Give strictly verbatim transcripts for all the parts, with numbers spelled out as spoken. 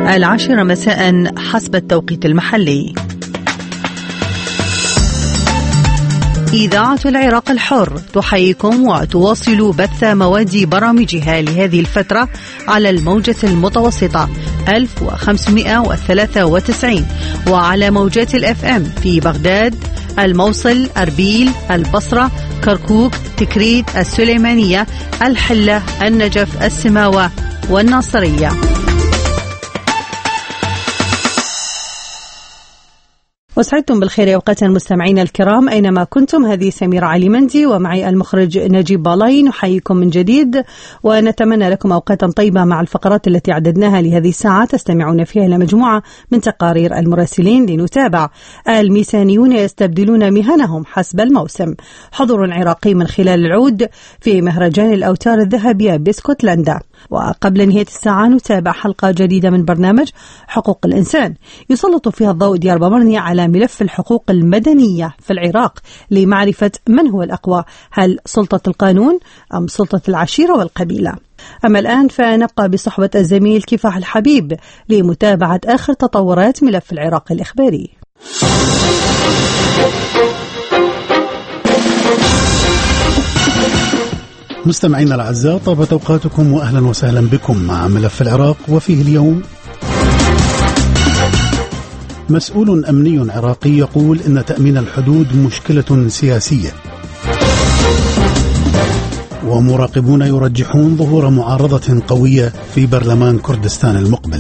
العاشرة مساء حسب التوقيت المحلي. إذاعة العراق الحر تحييكم وتواصل بث مواد برامجها لهذه الفترة على الموجة المتوسطة ألف وخمسمائة وثلاثة وتسعين وعلى موجات الأف أم في بغداد، الموصل، أربيل، البصرة، كركوك، تكريت، السليمانية، الحلة، النجف، السماوة والناصرية. وسعدتم بالخير أوقات المستمعين الكرام أينما كنتم. هذه سميرة علي مندي ومعي المخرج نجيب بالاي. نحييكم من جديد ونتمنى لكم أوقاتا طيبة مع الفقرات التي عددناها لهذه الساعة تستمعون فيها إلى مجموعة من تقارير المراسلين لنتابع. الميسانيون يستبدلون مهنهم حسب الموسم. حضور عراقي من خلال العود في مهرجان الأوتار الذهبية باسكتلندا. وقبل نهاية الساعة نتابع حلقة جديدة من برنامج حقوق الإنسان يسلط فيها الضوء ديار بمرني على ملف الحقوق المدنية في العراق لمعرفة من هو الأقوى، هل سلطة القانون أم سلطة العشيرة والقبيلة. أما الآن فنبقى بصحبة الزميل كفاح الحبيب لمتابعة آخر تطورات ملف العراق الإخباري. مستمعينا الأعزاء، طابت أوقاتكم وأهلا وسهلا بكم مع ملف العراق. وفيه اليوم مسؤول أمني عراقي يقول إن تأمين الحدود مشكلة سياسية، ومراقبون يرجحون ظهور معارضة قوية في برلمان كردستان المقبل.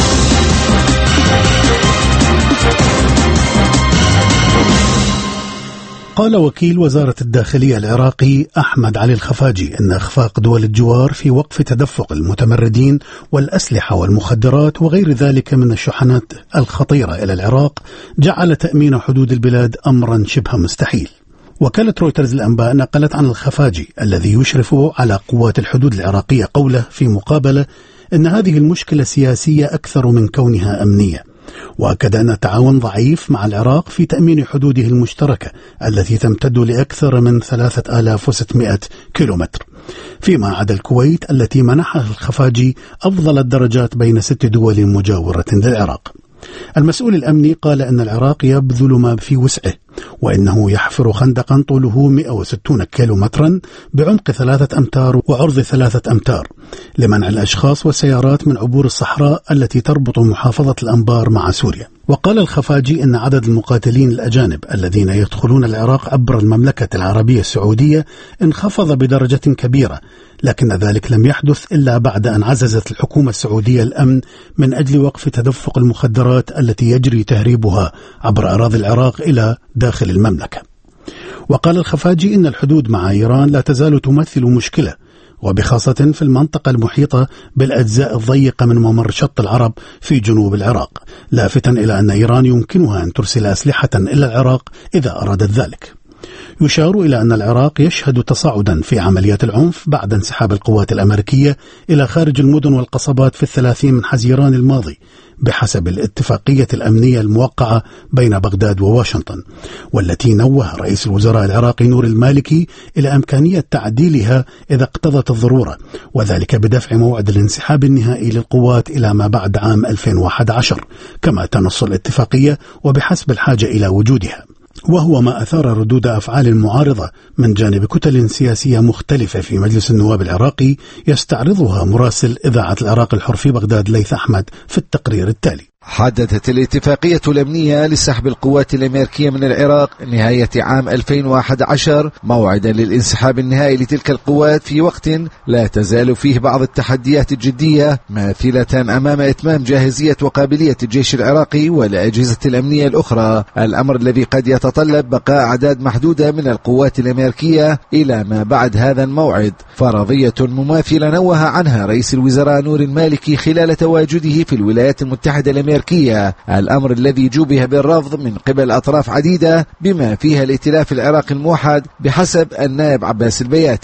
قال وكيل وزارة الداخلية العراقي أحمد علي الخفاجي إن إخفاق دول الجوار في وقف تدفق المتمردين والأسلحة والمخدرات وغير ذلك من الشحنات الخطيرة إلى العراق جعل تأمين حدود البلاد أمرا شبه مستحيل. وكالة رويترز الأنباء نقلت عن الخفاجي الذي يشرف على قوات الحدود العراقية قوله في مقابلة إن هذه المشكلة سياسية أكثر من كونها أمنية، وأكد أن التعاون ضعيف مع العراق في تأمين حدوده المشتركة التي تمتد لأكثر من ثلاثة آلاف وستمائة كيلومتر، فيما عدا الكويت التي منحها الخفاجي أفضل الدرجات بين ست دول مجاورة للعراق. المسؤول الأمني قال أن العراق يبذل ما في وسعه، وإنه يحفر خندقا طوله مئة وستين كيلومترا بعمق ثلاثة أمتار وعرض ثلاثة أمتار لمنع الأشخاص والسيارات من عبور الصحراء التي تربط محافظة الأنبار مع سوريا. وقال الخفاجي أن عدد المقاتلين الأجانب الذين يدخلون العراق عبر المملكة العربية السعودية انخفض بدرجة كبيرة، لكن ذلك لم يحدث إلا بعد أن عززت الحكومة السعودية الأمن من أجل وقف تدفق المخدرات التي يجري تهريبها عبر أراضي العراق إلى داخل المملكة. وقال الخفاجي إن الحدود مع إيران لا تزال تمثل مشكلة، وبخاصة في المنطقة المحيطة بالأجزاء الضيقة من ممر شط العرب في جنوب العراق، لافتا إلى أن إيران يمكنها أن ترسل أسلحة إلى العراق إذا أرادت ذلك. يشار إلى أن العراق يشهد تصاعدا في عمليات العنف بعد انسحاب القوات الأمريكية إلى خارج المدن والقصبات في الثلاثين من حزيران الماضي بحسب الاتفاقية الأمنية الموقعة بين بغداد وواشنطن، والتي نوه رئيس الوزراء العراقي نور المالكي إلى إمكانية تعديلها إذا اقتضت الضرورة، وذلك بدفع موعد الانسحاب النهائي للقوات إلى ما بعد عام ألفين وأحد عشر كما تنص الاتفاقية وبحسب الحاجة إلى وجودها، وهو ما أثار ردود أفعال معارضة من جانب كتل سياسية مختلفة في مجلس النواب العراقي يستعرضها مراسل إذاعة العراق الحر في بغداد ليث أحمد في التقرير التالي. حددت الاتفاقية الأمنية لسحب القوات الأمريكية من العراق نهاية عام ألفين وأحد عشر موعدا للانسحاب النهائي لتلك القوات في وقت لا تزال فيه بعض التحديات الجدية ماثلة أمام إتمام جاهزية وقابلية الجيش العراقي والأجهزة الأمنية الأخرى، الأمر الذي قد يتطلب بقاء أعداد محدودة من القوات الأمريكية إلى ما بعد هذا الموعد. فرضية مماثلة نوه عنها رئيس الوزراء نور المالكي خلال تواجده في الولايات المتحدة الأمريكية، الأمر الذي جوبه بالرفض من قبل أطراف عديدة بما فيها الائتلاف العراقي الموحد بحسب النائب عباس البياتي.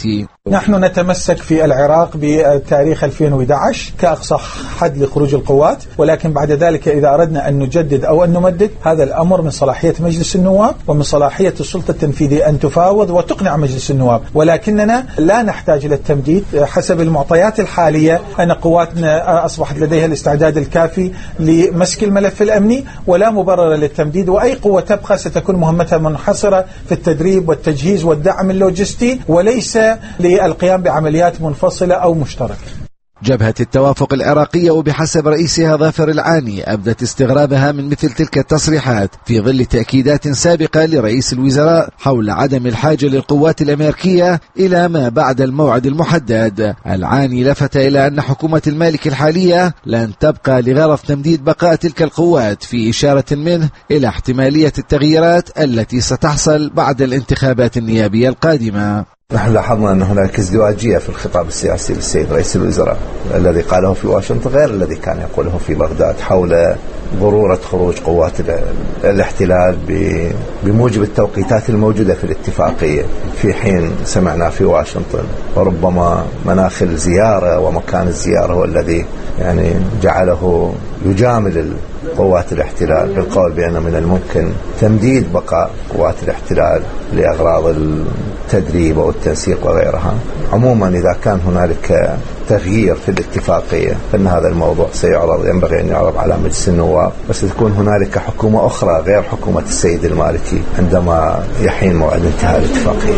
نحن نتمسك في العراق بتاريخ ألفين وأحد عشر كأقصى حد لخروج القوات، ولكن بعد ذلك إذا أردنا أن نجدد أو أن نمدد هذا الأمر من صلاحية مجلس النواب ومن صلاحية السلطة التنفيذية أن تفاوض وتقنع مجلس النواب، ولكننا لا نحتاج إلى التمديد حسب المعطيات الحالية. أن قواتنا أصبحت لديها الاستعداد الكافي لمسك الملف الأمني ولا مبرر للتمديد، وأي قوة تبقى ستكون مهمتها منحصرة في التدريب والتجهيز والدعم اللوجستي وليس للقيام بعمليات منفصلة أو مشتركة. جبهة التوافق العراقية وبحسب رئيسها ظافر العاني أبدت استغرابها من مثل تلك التصريحات في ظل تأكيدات سابقة لرئيس الوزراء حول عدم الحاجة للقوات الأمريكية إلى ما بعد الموعد المحدد. العاني لفت إلى أن حكومة المالك الحالية لن تبقى لغرض تمديد بقاء تلك القوات، في إشارة منه إلى احتمالية التغييرات التي ستحصل بعد الانتخابات النيابية القادمة. نحن لاحظنا أن هناك ازدواجية في الخطاب السياسي للسيد رئيس الوزراء، الذي قاله في واشنطن غير الذي كان يقوله في بغداد حول ضرورة خروج قوات الاحتلال بموجب التوقيتات الموجودة في الاتفاقية، في حين سمعنا في واشنطن وربما مناخ الزيارة ومكان الزيارة هو الذي يعني جعله يجامل قوات الاحتلال بالقول بأن من الممكن تمديد بقاء قوات الاحتلال لأغراض التدريب أو التنسيق وغيرها. عموما إذا كان هنالك تغيير في الاتفاقية فإن هذا الموضوع سيعرض، ينبغي أن يعرض على مجلس النواب، بس تكون هنالك حكومة أخرى غير حكومة السيد المالكي عندما يحين موعد انتهاء الاتفاقية.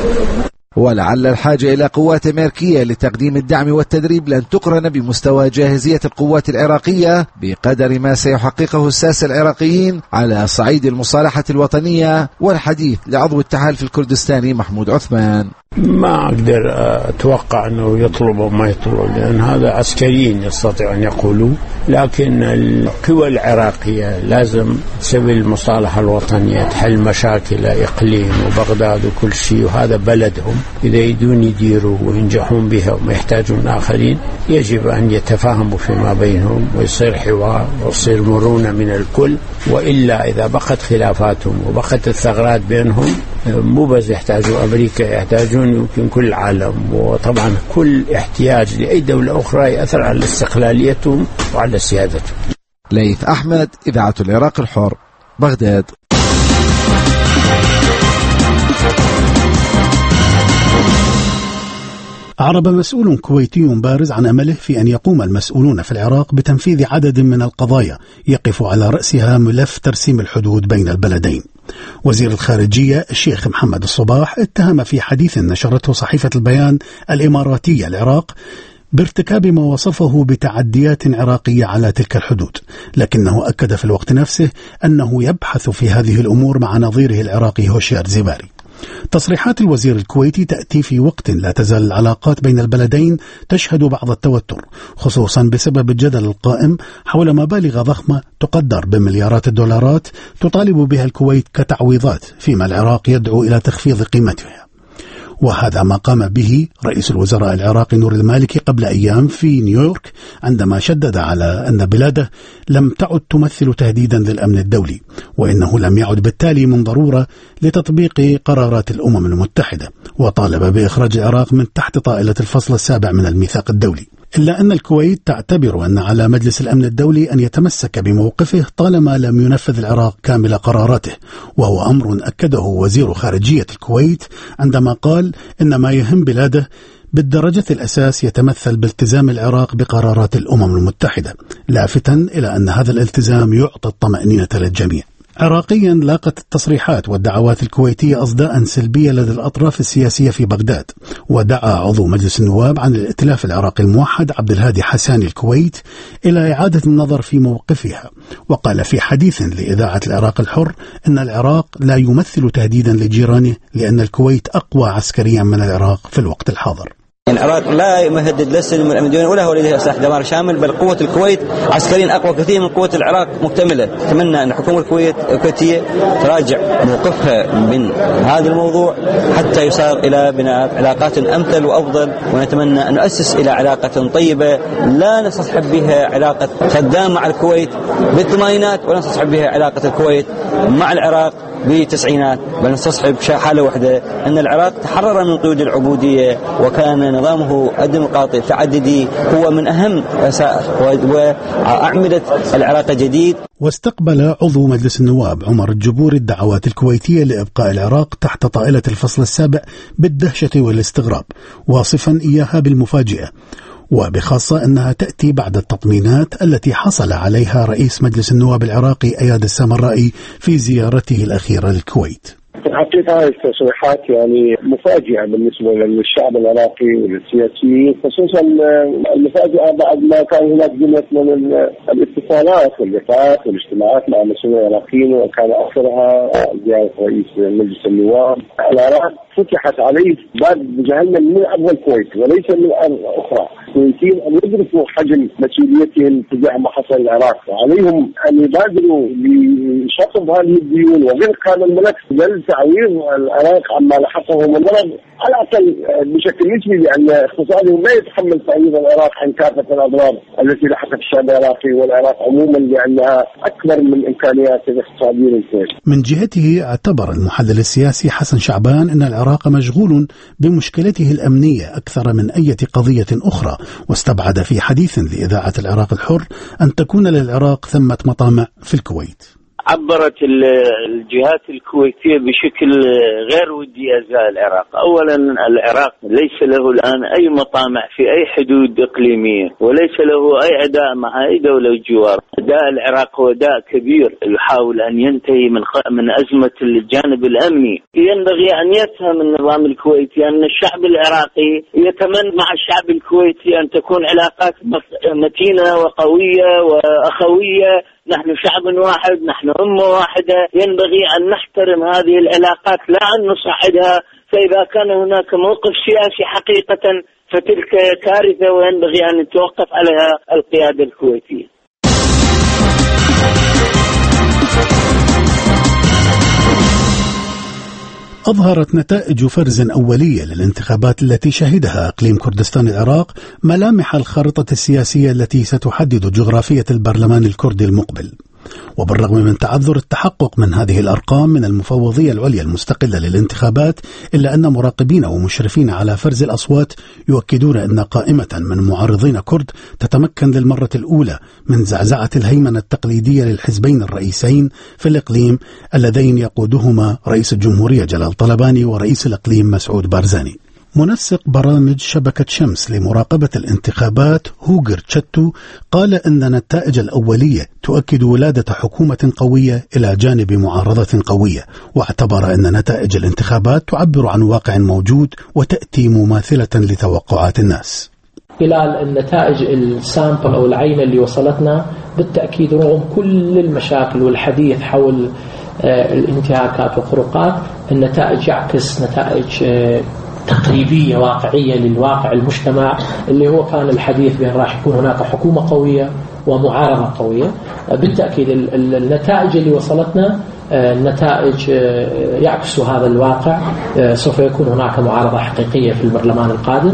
ولعل الحاجة إلى قوات أمريكية لتقديم الدعم والتدريب لن تقرن بمستوى جاهزية القوات العراقية بقدر ما سيحققه الساسة العراقيين على صعيد المصالحة الوطنية والحديث لعضو التحالف الكردستاني محمود عثمان. ما أقدر أتوقع أنه يطلبوا ما يطلبوا، لأن هذا عسكريين يستطيعوا أن يقولوا، لكن القوى العراقية لازم تسوي المصالحة الوطنية، تحل مشاكل إقليم وبغداد وكل شيء، وهذا بلدهم. إذا يدون يديروا وينجحون بها وما يحتاجون آخرين يجب أن يتفاهموا فيما بينهم ويصير حوار ويصير مرونة من الكل، وإلا إذا بقت خلافاتهم وبقت الثغرات بينهم مو بس يحتاجوا أمريكا، يحتاجون يمكن كل العالم، وطبعا كل احتياج لأي دولة أخرى يأثر على استقلاليتهم وعلى سيادتهم. ليث أحمد، إذاعة العراق الحر، بغداد. أعرب مسؤول كويتي بارز عن أمله في أن يقوم المسؤولون في العراق بتنفيذ عدد من القضايا يقف على رأسها ملف ترسيم الحدود بين البلدين. وزير الخارجية الشيخ محمد الصباح اتهم في حديث نشرته صحيفة البيان الإماراتية العراق بارتكاب ما وصفه بتعديات عراقية على تلك الحدود، لكنه أكد في الوقت نفسه أنه يبحث في هذه الأمور مع نظيره العراقي هوشيار زيباري. تصريحات الوزير الكويتي تأتي في وقت لا تزال العلاقات بين البلدين تشهد بعض التوتر، خصوصا بسبب الجدل القائم حول مبالغ ضخمة تقدر بمليارات الدولارات تطالب بها الكويت كتعويضات، فيما العراق يدعو إلى تخفيض قيمتها. وهذا ما قام به رئيس الوزراء العراقي نور المالكي قبل أيام في نيويورك، عندما شدد على أن بلاده لم تعد تمثل تهديدا للأمن الدولي، وإنه لم يعد بالتالي من ضرورة لتطبيق قرارات الأمم المتحدة، وطالب بإخراج العراق من تحت طائلة الفصل السابع من الميثاق الدولي. إلا أن الكويت تعتبر أن على مجلس الأمن الدولي أن يتمسك بموقفه طالما لم ينفذ العراق كامل قراراته، وهو أمر أكده وزير خارجية الكويت عندما قال إن ما يهم بلاده بالدرجة الأساس يتمثل بالتزام العراق بقرارات الأمم المتحدة، لافتا إلى أن هذا الالتزام يعطي الطمأنينة للجميع. عراقيا لاقت التصريحات والدعوات الكويتية أصداء سلبية لدى الأطراف السياسية في بغداد، ودعا عضو مجلس النواب عن الائتلاف العراقي الموحد عبد الهادي حساني الكويت إلى إعادة النظر في موقفها، وقال في حديث لإذاعة العراق الحر إن العراق لا يمثل تهديدا لجيرانه، لأن الكويت أقوى عسكريا من العراق في الوقت الحاضر. العراق لا يمهدد لا السلم والأمن ولا هو لديه سلاح دمار شامل، بل قوة الكويت عسكريا أقوى كثير من قوة العراق مكتملة. أتمنى أن الحكومة الكويت الكويتية تراجع موقفها من هذا الموضوع حتى يصار إلى بناء علاقات أمثل وأفضل، ونتمنى أن نؤسس إلى علاقة طيبة لا نستصحب بها علاقة صدام مع الكويت بالثمانينات، ولا نستصحب بها علاقة الكويت مع العراق بالتسعينات، بل نستصحب حالة واحدة أن العراق تحرر من قيود العبودية وكان نظامه الديمقراطي التعددي هو من أهم وأعمدة العراق جديد. واستقبل عضو مجلس النواب عمر الجبوري الدعوات الكويتية لإبقاء العراق تحت طائلة الفصل السابع بالدهشة والاستغراب، واصفا إياها بالمفاجئة، وبخاصة أنها تأتي بعد التطمينات التي حصل عليها رئيس مجلس النواب العراقي أياد السامرائي في زيارته الأخيرة للكويت. في الحقيقة هذه التصريحات يعني مفاجئة بالنسبة للشعب العراقي وللسياسيين، خصوصا المفاجئة بعد ما كان هناك جملة من الاتصالات واللقاءات والاجتماعات مع مسؤولين العراقيين، وكان أكثرها زيارة رئيس مجلس النواب. العراق فتحت عليه باب جهنم من أبواب الكويت وليس من أرض أخرى. الكويتيين أن يدركوا حجم مسؤوليتهم تجاه ما حصل العراق، وعليهم أن يبادروا لشطب هذه الديون وغرق هذا الملف بل تعويض العراق عما لحقه من مرض على الأقل بشكل نسبي، لأن اقتصادهم لا يتحمل تعويض العراق عن كافة الأضرار التي لحقت الشعب العراقي والعراق عموما، لأنها أكبر من إمكانيات الاقتصادية للكويت. من جهته اعتبر المحلل السياسي حسن شعبان أن العراق مشغول بمشكلته الأمنية أكثر من أي قضية أخرى، واستبعد في حديث لإذاعة العراق الحر أن تكون للعراق ثمة مطامع في الكويت. عبرت الجهات الكويتية بشكل غير ودي أزاء العراق. أولا العراق ليس له الآن أي مطامع في أي حدود إقليمية، وليس له أي عداء مع أي دولة جوار. داء العراق هو داء كبير يحاول أن ينتهي من من أزمة الجانب الأمني. ينبغي أن يفهم النظام الكويتي أن الشعب العراقي يتمنى مع الشعب الكويتي أن تكون علاقات متينة وقوية وأخوية. نحن شعب واحد، نحن أمة واحدة، ينبغي أن نحترم هذه العلاقات لا أن نصعدها. فإذا كان هناك موقف سياسي حقيقة فتلك كارثة وينبغي أن يتوقف عليها القيادة الكويتية. أظهرت نتائج فرز أولية للانتخابات التي شهدها إقليم كردستان العراق ملامح الخارطة السياسية التي ستحدد جغرافية البرلمان الكردي المقبل. وبالرغم من تعذر التحقق من هذه الأرقام من المفوضية العليا المستقلة للانتخابات، إلا أن مراقبين ومشرفين على فرز الأصوات يؤكدون أن قائمة من معارضين كرد تتمكن للمرة الأولى من زعزعة الهيمنة التقليدية للحزبين الرئيسين في الإقليم اللذين يقودهما رئيس الجمهورية جلال طلباني ورئيس الإقليم مسعود بارزاني. منسق برامج شبكة شمس لمراقبة الانتخابات هوغر تشتو قال أن النتائج الأولية تؤكد ولادة حكومة قوية إلى جانب معارضة قوية، واعتبر أن نتائج الانتخابات تعبر عن واقع موجود وتأتي مماثلة لتوقعات الناس. خلال النتائج السامبل أو العينة اللي وصلتنا بالتأكيد رغم كل المشاكل والحديث حول الانتهاكات والخروقات، النتائج يعكس نتائج تقريبية واقعية للواقع المجتمع اللي هو كان الحديث بأن راح يكون هناك حكومة قوية ومعارضة قوية. بالتأكيد النتائج اللي وصلتنا النتائج يعكس هذا الواقع. سوف يكون هناك معارضة حقيقية في البرلمان القادم.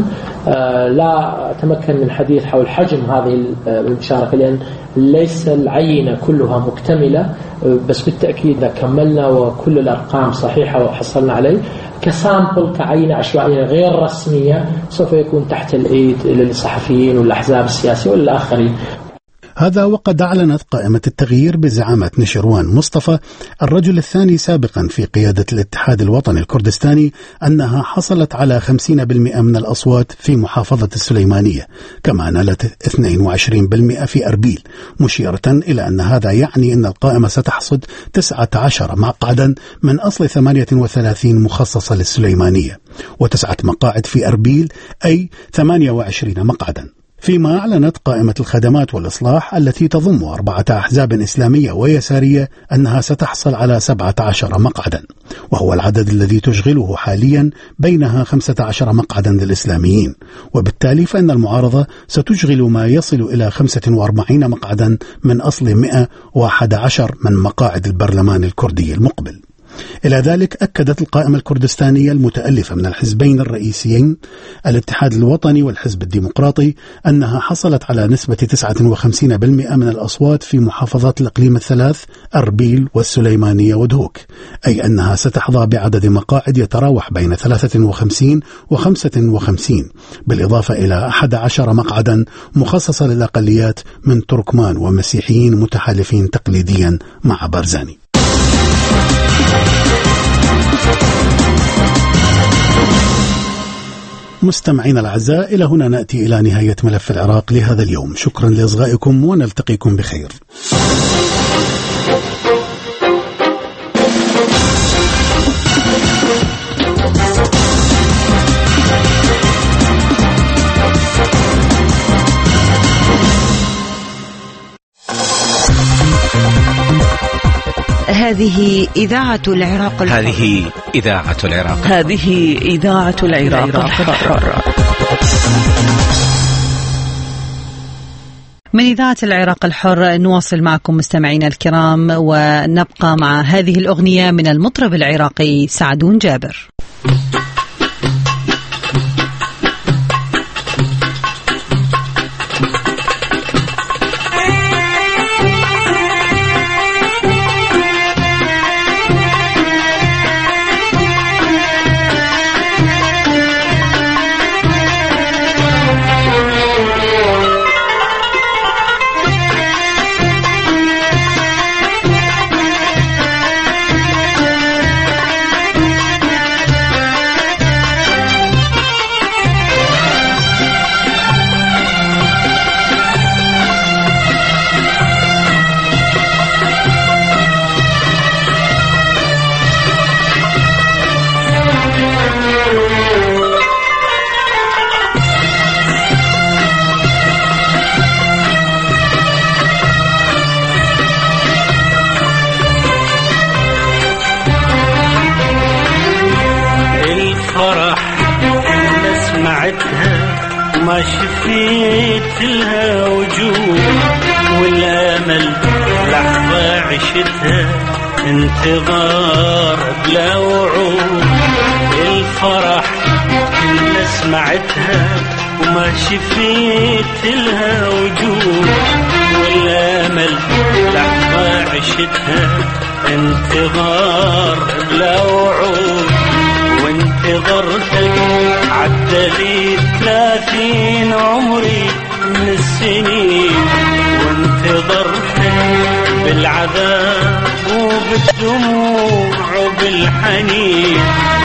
لا أتمكن من الحديث حول حجم هذه المشاركة لأن ليس العينة كلها مكتملة، بس بالتأكيد إذا كملنا وكل الأرقام صحيحة وحصلنا عليه كسامبل كعينة عشوائية غير رسمية سوف يكون تحت الإيد للصحفيين والأحزاب السياسية والآخرين. هذا وقد أعلنت قائمة التغيير بزعامة نشروان مصطفى الرجل الثاني سابقا في قيادة الاتحاد الوطني الكردستاني أنها حصلت على خمسين بالمئة من الأصوات في محافظة السليمانية، كما نالت اثنين وعشرين بالمئة في أربيل، مشيرة إلى أن هذا يعني أن القائمة ستحصد تسعة عشر مقعدا من أصل ثمانية وثلاثين مخصصة للسليمانية، وتسعة مقاعد في أربيل أي ثمانية وعشرين مقعدا. فيما أعلنت قائمة الخدمات والإصلاح التي تضم أربعة أحزاب إسلامية ويسارية أنها ستحصل على سبعة عشر مقعدا، وهو العدد الذي تشغله حاليا، بينها خمسة عشر مقعدا للإسلاميين، وبالتالي فإن المعارضة ستشغل ما يصل إلى خمسة وأربعين مقعدا من أصل مئة وأحد عشر من مقاعد البرلمان الكردي المقبل. إلى ذلك أكدت القائمة الكردستانية المتألفة من الحزبين الرئيسيين الاتحاد الوطني والحزب الديمقراطي أنها حصلت على نسبة تسعة وخمسين بالمئة من الأصوات في محافظات الإقليم الثلاث أربيل والسليمانية ودهوك، أي أنها ستحظى بعدد مقاعد يتراوح بين ثلاثة وخمسين وخمسة وخمسين، بالإضافة إلى أحد عشر مقعدا مخصصة للأقليات من تركمان ومسيحيين متحالفين تقليديا مع بارزاني. مستمعين الأعزاء، إلى هنا نأتي إلى نهاية ملف العراق لهذا اليوم. شكرا لإصغائكم ونلتقيكم بخير. هذه إذاعة العراق الحر. هذه إذاعة العراق. هذه إذاعة العراق الحر. من إذاعة العراق الحر نواصل معكم مستمعينا الكرام، ونبقى مع هذه الأغنية من المطرب العراقي سعدون جابر. ما شفيت لها وجود والامل لحظة عشتها انتظار بلا وعود. الفرح كنا سمعتها وما شفيت لها وجود والامل لحظة عشتها انتظار بلا وعود. وانتظرتك عدلي ثلاثين عمري من السنين، وانتظرتك بالعذاب وبالدموع وبالحنين.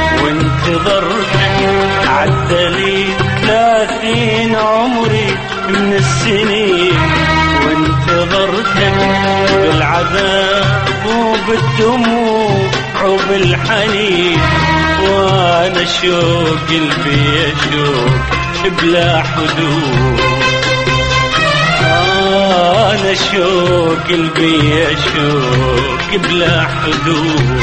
وانتظرتك عدلي ثلاثين عمري من السنين، وانتظرتك بالعذاب وبالدموع وبالحنين. وانا شوق قلبي اشوق بلا حدود، انا شوق قلبي اشوق بلا حدود.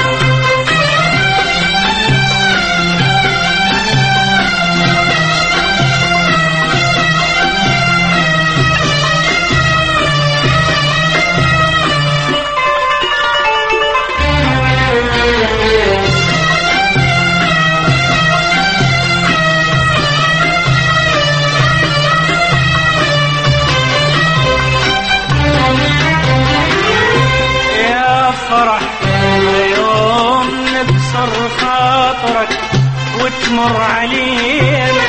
وتمر علينا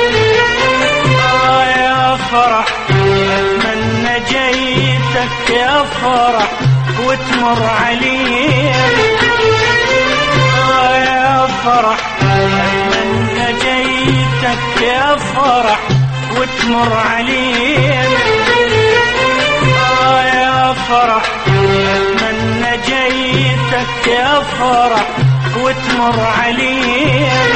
آه يا فرح، أتمنى جيتك يا فرح وتمر علينا آه يا فرح، أتمنى جيتك يا فرح وتمر علينا آه يا فرح، أتمنى جيتك يا فرح وتمر علينا.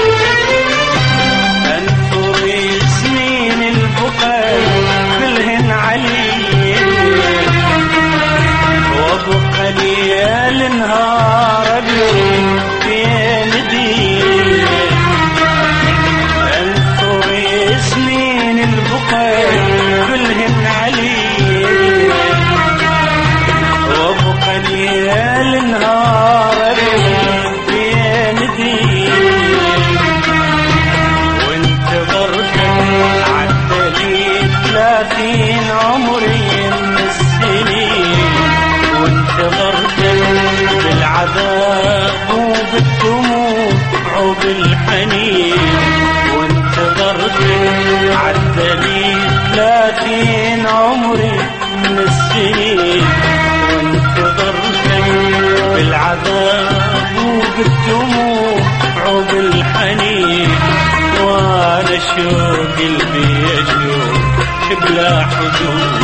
انثر سنين البقاء كلهن علينا، وابقى ليال نهار ابكي في ندينا. انثر سنين البقاء كلهن علينا، وابقى ليال نهار ثلاثين عمري من السنين وانتظرتك بالعذاب وبالدموع وبالحنين وانتظرتك عالدليل ثلاثين عمري من السنين وانتظرتك بالعذاب وبالدموع وبالحنين وانا شوق قلبي يشوق بلا حدود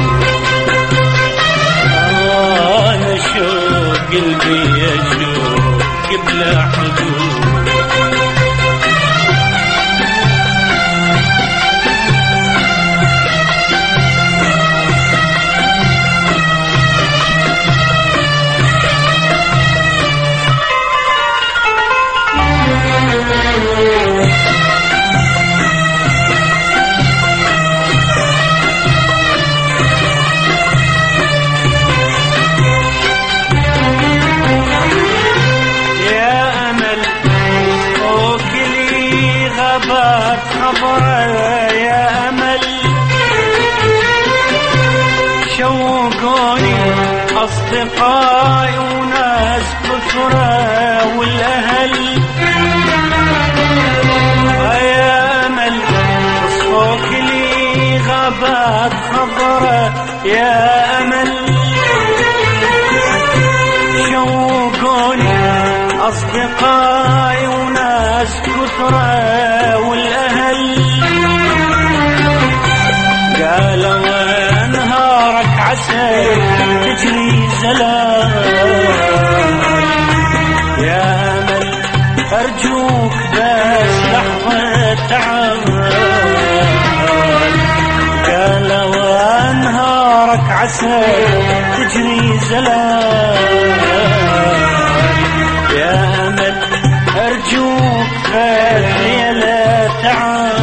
انا شوق قلبي يشوق بلا حدود يا أمل شوقوني أصدقائي وناس كثرة والأهل يا أمل صوك لي غابات خضرة يا أمل شوقوني أصدقائي وناس كثرة والأهل قالوا انهارك عسى تجري زلال يا أمل أرجوك بس لحظة تعال قالوا انهارك عسى تجري زلال يا أمل أرجوك بس ليلة تعال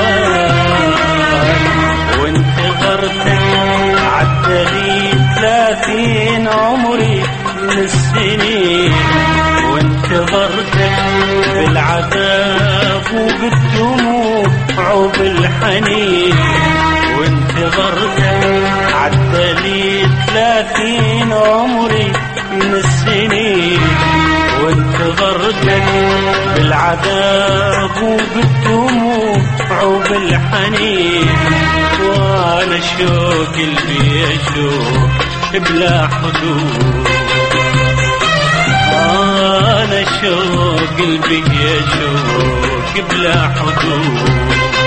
عالدليل ثلاثين عمري من السنين وانتظرتك بالعذاب وبالدموع وبالحنين وانتظرتك عالدليل ثلاثين عمري من السنين وانتظرتك بالعذاب وبالدموع وبالحنين وانا شوق قلبي يشوق بلا حدود انا شوق قلبي يشوق بلا حدود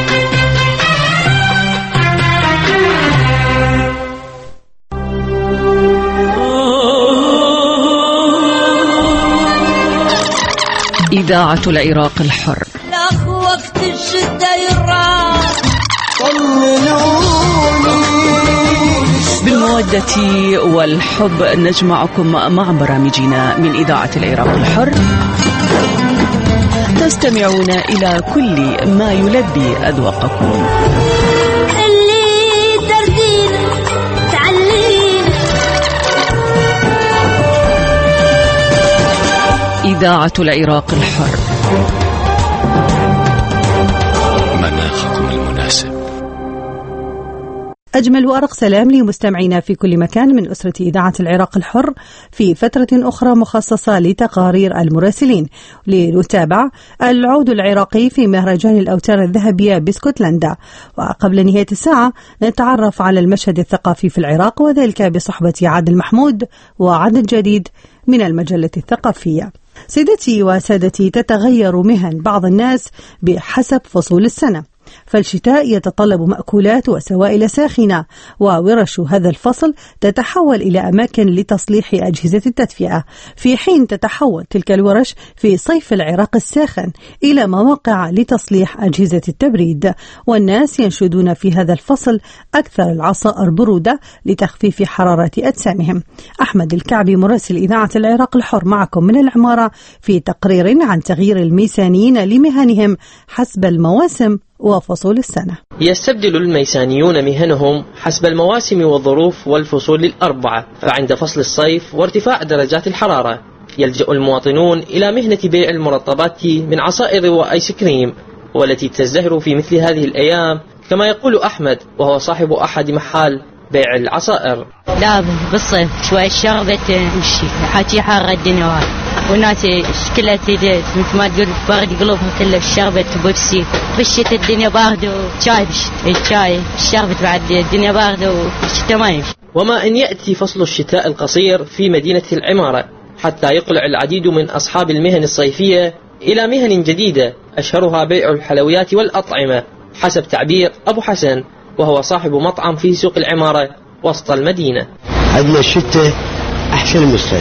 إذاعة العراق الحر. لا وقت الشدة يراح بالمودة والحب نجمعكم مع برامجنا من إذاعة العراق الحر. تستمعون إلى كل ما يلبي أذواقكم. اللي تردين تعلين إذاعة العراق الحر. مناخكم المناسب. أجمل وأرق سلام لمستمعينا في كل مكان من أسرة إذاعة العراق الحر في فترة أخرى مخصصة لتقارير المراسلين. لنتابع العود العراقي في مهرجان الأوتار الذهبية باسكتلندا، وقبل نهاية الساعة نتعرف على المشهد الثقافي في العراق، وذلك بصحبة عادل محمود وعدد جديد من المجلة الثقافية. سيدتي وسادتي، تتغير مهن بعض الناس بحسب فصول السنة، فالشتاء يتطلب مأكولات وسوائل ساخنة، وورش هذا الفصل تتحول إلى أماكن لتصليح أجهزة التدفئة، في حين تتحول تلك الورش في صيف العراق الساخن إلى مواقع لتصليح أجهزة التبريد، والناس ينشدون في هذا الفصل أكثر العصائر برودة لتخفيف حرارة أجسامهم. أحمد الكعبي مراسل إذاعة العراق الحر معكم من العمارة في تقرير عن تغيير الميسانيين لمهنهم حسب المواسم وفصول السنة. يستبدل الميسانيون مهنهم حسب المواسم والظروف والفصول الأربعة، فعند فصل الصيف وارتفاع درجات الحرارة يلجأ المواطنون إلى مهنة بيع المرطبات من عصائر وآيس كريم، والتي تزدهر في مثل هذه الأيام كما يقول أحمد وهو صاحب أحد محال بيع العصائر. لا بالصيف شوي شربت وشي حكي حار الدنيا والناس كلها تجي مثل ما تقول بارد قلوبهم كلها شربت بوبسي. بالشتاء الدنيا باردة وشاي بالشاي شربت بعد الدنيا باردة والشتاء ما يمشي. وما أن يأتي فصل الشتاء القصير في مدينة العمارة حتى يقلع العديد من أصحاب المهن الصيفية إلى مهن جديدة أشهرها بيع الحلويات والأطعمة حسب تعبير أبو حسن وهو صاحب مطعم في سوق العمارة وسط المدينة. عندنا الشتاء أحسن من الصيف.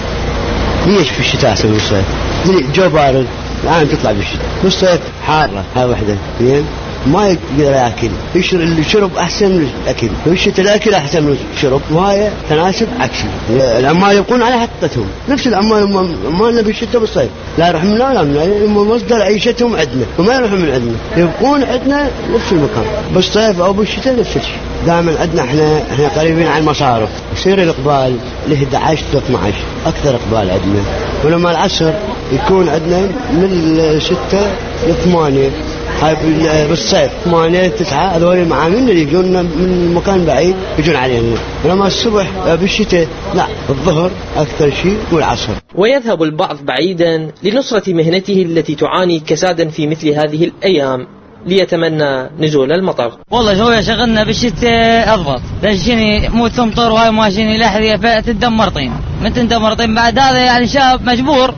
ليش في الشتاء أحسن من الصيف؟ جو بارد الآن تطلع بالشتاء، بالصيف حارة هاي واحدة زين ما يقدر يأكل. الشرب أحسن من الأكل، والشتاء الأكل أحسن من الشرب وهاي تناسب عكسي. العمال يبقون على حطتهم نفس العمال مالنا بالشتاء بالصيف لا يروح من لا من مصدر عيشتهم عندنا وما يروحون من عندنا يبقون عندنا نفس المكان بالصيف أو بالشتاء نفس الشيء. دائما عندنا احنا احنا قريبين على المصارف يصير الإقبال له أحد عشر اثنا عشر أكثر إقبال عندنا. ولما العصر يكون عندنا من ستة لثمانية هاي بالصيف ثمانية تسعة هذول المعامل اللي يجون من مكان بعيد يجون علينا. ولما الصبح بالشتاء لا الظهر أكثر شيء والعصر. ويذهب البعض بعيدا لنصرة مهنته التي تعاني كسادا في مثل هذه الأيام ليتمنى نزول المطر. والله هو شغلنا بالشتاء أضبط لأجيني مو تمطر وهاي ماشيني لحظة فتدمر طين من تندمر طين بعد هذا يعني شاب مجبور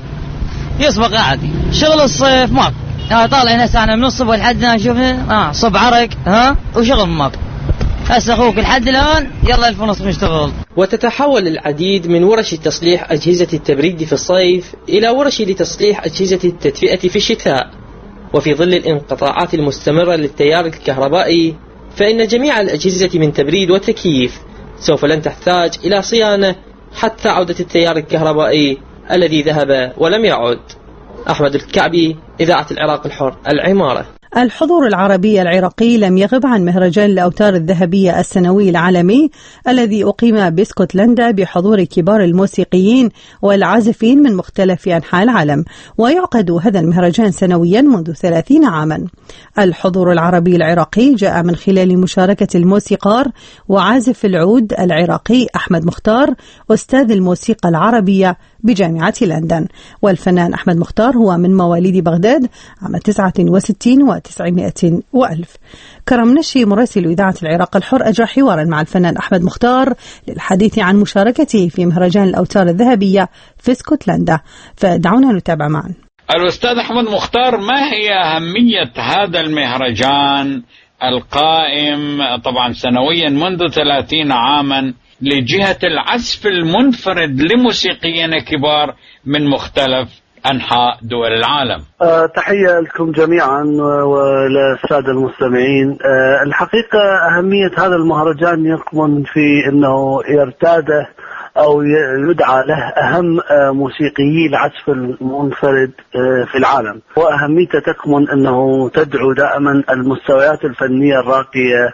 يسبق عادي. شغل الصيف ماك آه طالع هنا ساعة من الصبح لحدنا نشوفه آه صب عرق ها وشغل ماك. هسه أخوك لحد الآن يلا ألف ونص نشتغل. وتتحول العديد من ورش تصليح أجهزة التبريد في الصيف إلى ورش لتصليح أجهزة التدفئة في الشتاء. وفي ظل الانقطاعات المستمرة للتيار الكهربائي فإن جميع الأجهزة من تبريد وتكييف سوف لن تحتاج إلى صيانة حتى عودة التيار الكهربائي الذي ذهب ولم يعد. أحمد الكعبي، إذاعة العراق الحر، العمارة. الحضور العربي العراقي لم يغب عن مهرجان الأوتار الذهبية السنوي العالمي الذي أقيم باسكتلندا بحضور كبار الموسيقيين والعازفين من مختلف أنحاء العالم، ويعقد هذا المهرجان سنويا منذ ثلاثين عاما. الحضور العربي العراقي جاء من خلال مشاركة الموسيقار وعازف العود العراقي أحمد مختار أستاذ الموسيقى العربية بجامعة لندن. والفنان أحمد مختار هو من مواليد بغداد عام تسعة وستين وتسعمائة وألف. كرم نشي مراسل إذاعة العراق الحر أجرى حوارا مع الفنان أحمد مختار للحديث عن مشاركته في مهرجان الأوتار الذهبية في اسكتلندا، فدعونا نتابع معا. الأستاذ أحمد مختار، ما هي أهمية هذا المهرجان القائم طبعا سنويا منذ ثلاثين عاما لجهة العزف المنفرد لموسيقيين كبار من مختلف أنحاء دول العالم؟ أه تحية لكم جميعا وللسادة المستمعين. أه الحقيقة أهمية هذا المهرجان يكمن في أنه يرتاده أو يدعى له أهم موسيقيي العزف المنفرد في العالم، وأهميته تكمن أنه تدعو دائما المستويات الفنية الراقية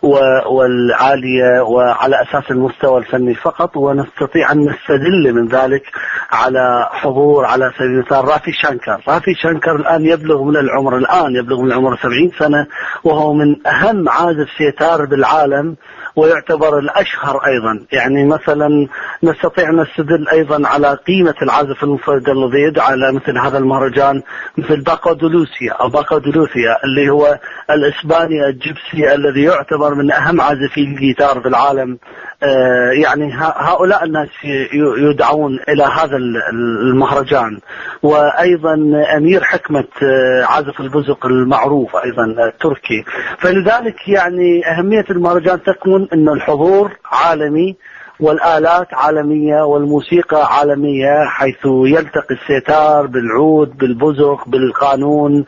والعالية وعلى أساس المستوى الفني فقط، ونستطيع أن نستدل من ذلك على حضور على سبيل المثال رافي شانكر. رافي شانكر الآن يبلغ من العمر الآن يبلغ من العمر سبعين سنة، وهو من أهم عازف سيتار بالعالم ويعتبر الأشهر أيضا. يعني مثلا نستطيع أن نستدل أيضا على قيمة العازف المنفرد الذي يدعى على مثل هذا المهرجان مثل باكو دولوسيا أو باكو دولوسيا اللي هو الإسباني الجبسي الذي يعتبر من أهم عازفي الجيتار بالعالم. آه يعني هؤلاء الناس يدعون إلى هذا المهرجان. وأيضا أمير حكمة عازف البزق المعروف أيضا تركي. فلذلك يعني أهمية المهرجان تكمن أن الحضور عالمي والآلات عالمية والموسيقى عالمية، حيث يلتقي السيتار بالعود بالبزق بالقانون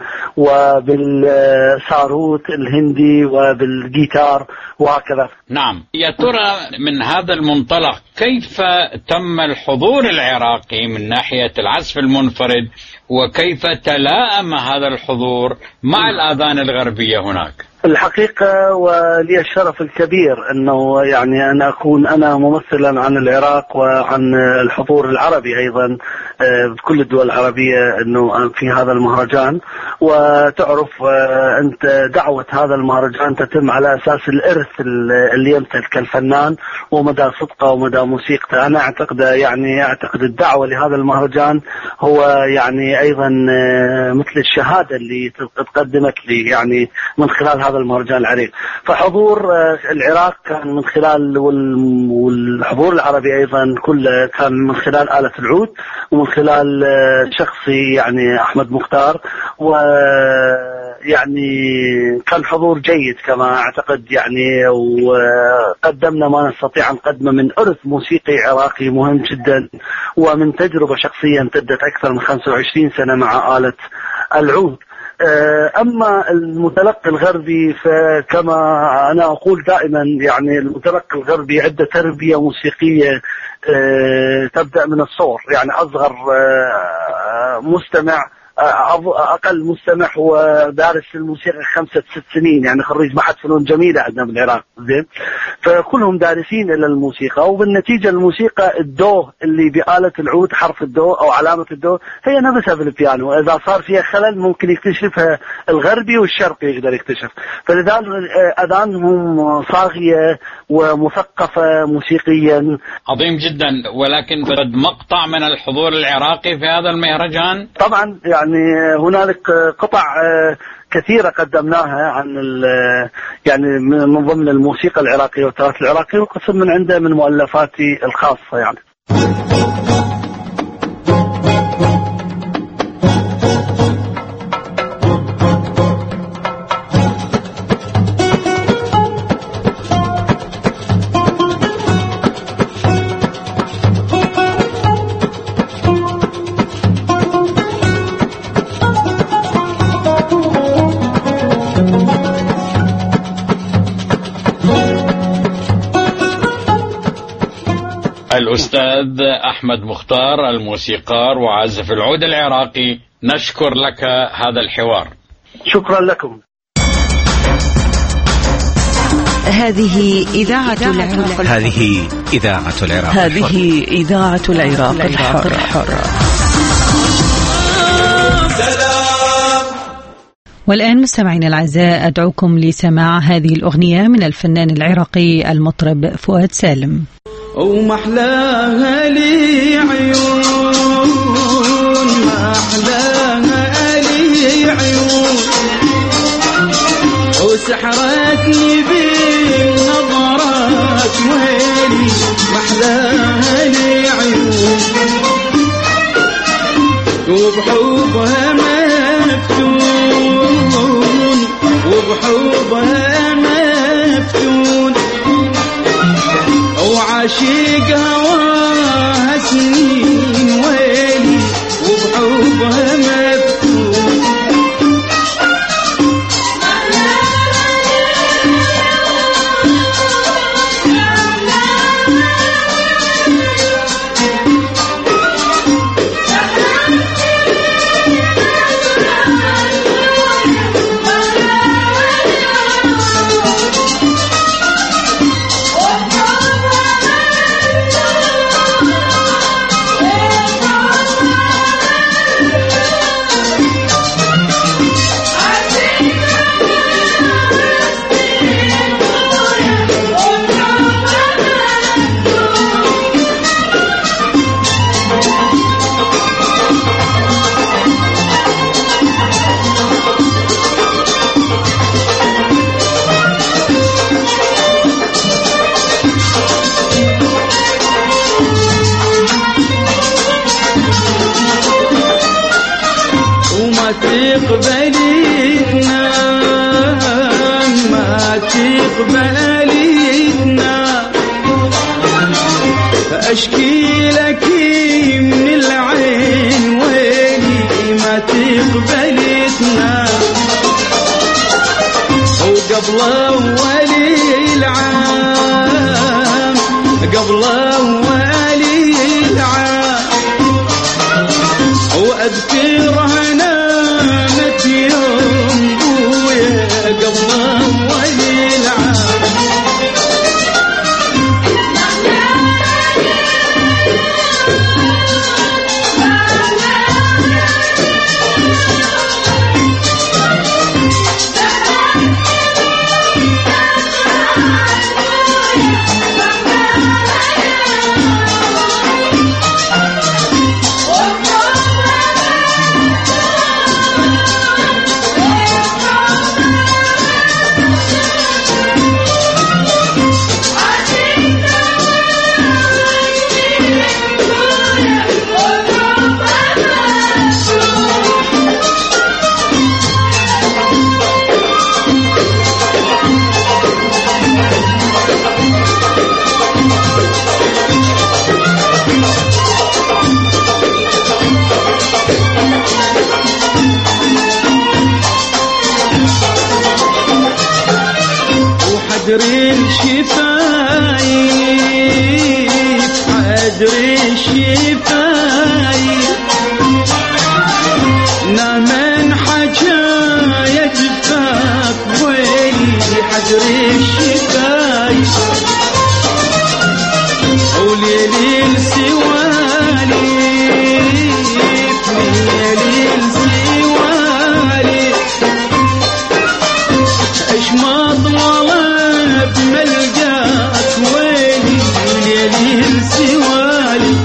وبالساروت الهندي وبالجيتار وهكذا. نعم، يا ترى من هذا المنطلق كيف تم الحضور العراقي من ناحية العزف المنفرد، وكيف تلائم هذا الحضور مع الآذان الغربية هناك؟ الحقيقة ولي الشرف الكبير أنه يعني أنا أكون أنا ممثلا عن العراق وعن الحضور العربي أيضا بكل الدول العربية أنه في هذا المهرجان. وتعرف أنت دعوة هذا المهرجان تتم على أساس الإرث اللي يمتلك الفنان ومدى صدقه ومدى موسيقته. أنا أعتقد يعني أعتقد الدعوة لهذا المهرجان هو يعني أيضا مثل الشهادة اللي تقدمت لي يعني من خلال هذا المهرجان العريق. فحضور العراق كان من خلال والحضور العربي أيضا كله كان من خلال آلة العود ومن خلال شخصي يعني أحمد مختار، ويعني كان حضور جيد كما أعتقد يعني، وقدمنا ما نستطيع أن نقدمه من إرث موسيقي عراقي مهم جدا ومن تجربة شخصية امتدت أكثر من خمسة وعشرين سنة مع آلة العود. أما المتلقي الغربي فكما أنا أقول دائما يعني المتلقي الغربي عنده تربية موسيقية تبدأ من الصغر، يعني أصغر مستمع أقل مستمع هو دارس الموسيقى خمسة ست سنين، يعني خريج معهد فنون جميلة عندنا بالعراق زين، فكلهم دارسين إلى الموسيقى. وبالنتيجة الموسيقى الدو اللي بآلة العود حرف الدو أو علامة الدو هي نفسها في البيانو، إذا صار فيها خلل ممكن يكتشفها الغربي والشرقي يقدر يكتشف. فلذلك أذانهم صاغية ومثقفة موسيقيا. عظيم جدا. ولكن قد مقطع من الحضور العراقي في هذا المهرجان؟ طبعا يعني هنالك قطع كثيرة قدمناها عن يعني من ضمن الموسيقى العراقية والتراث العراقي، وقسم من عنده من مؤلفاتي الخاصة يعني. الأستاذ أحمد مختار الموسيقار وعازف العود العراقي، نشكر لك هذا الحوار. شكرا لكم. هذه إذاعة العراق. هذه إذاعة العراق. هذه إذاعة العراق الحر. والآن مستمعين الأعزاء أدعوكم لسماع هذه الأغنية من الفنان العراقي المطرب فؤاد سالم. ومحلاها لي عيون، محلاها لي عيون، وسحرتني بالنظرات ويلي، محلاها لي عيون، وبحبها مفتون، وبحبها مفتون، وعاشق هواها سنين ويلي، وبحبها مفتون. تقبليتنا ما تقبليتنا، فأشكي لك من العين ويلي، ما تقبليتنا، وقبل أول العام، قبل أول العام، وأذكرها يوم بويا قبل حجر الشفاي نامن حجايا جفاك ويلي حجر الشفاي وليل سوالي ليل سوالي ايش ما طلب ملقاك ويلي ليل سوالي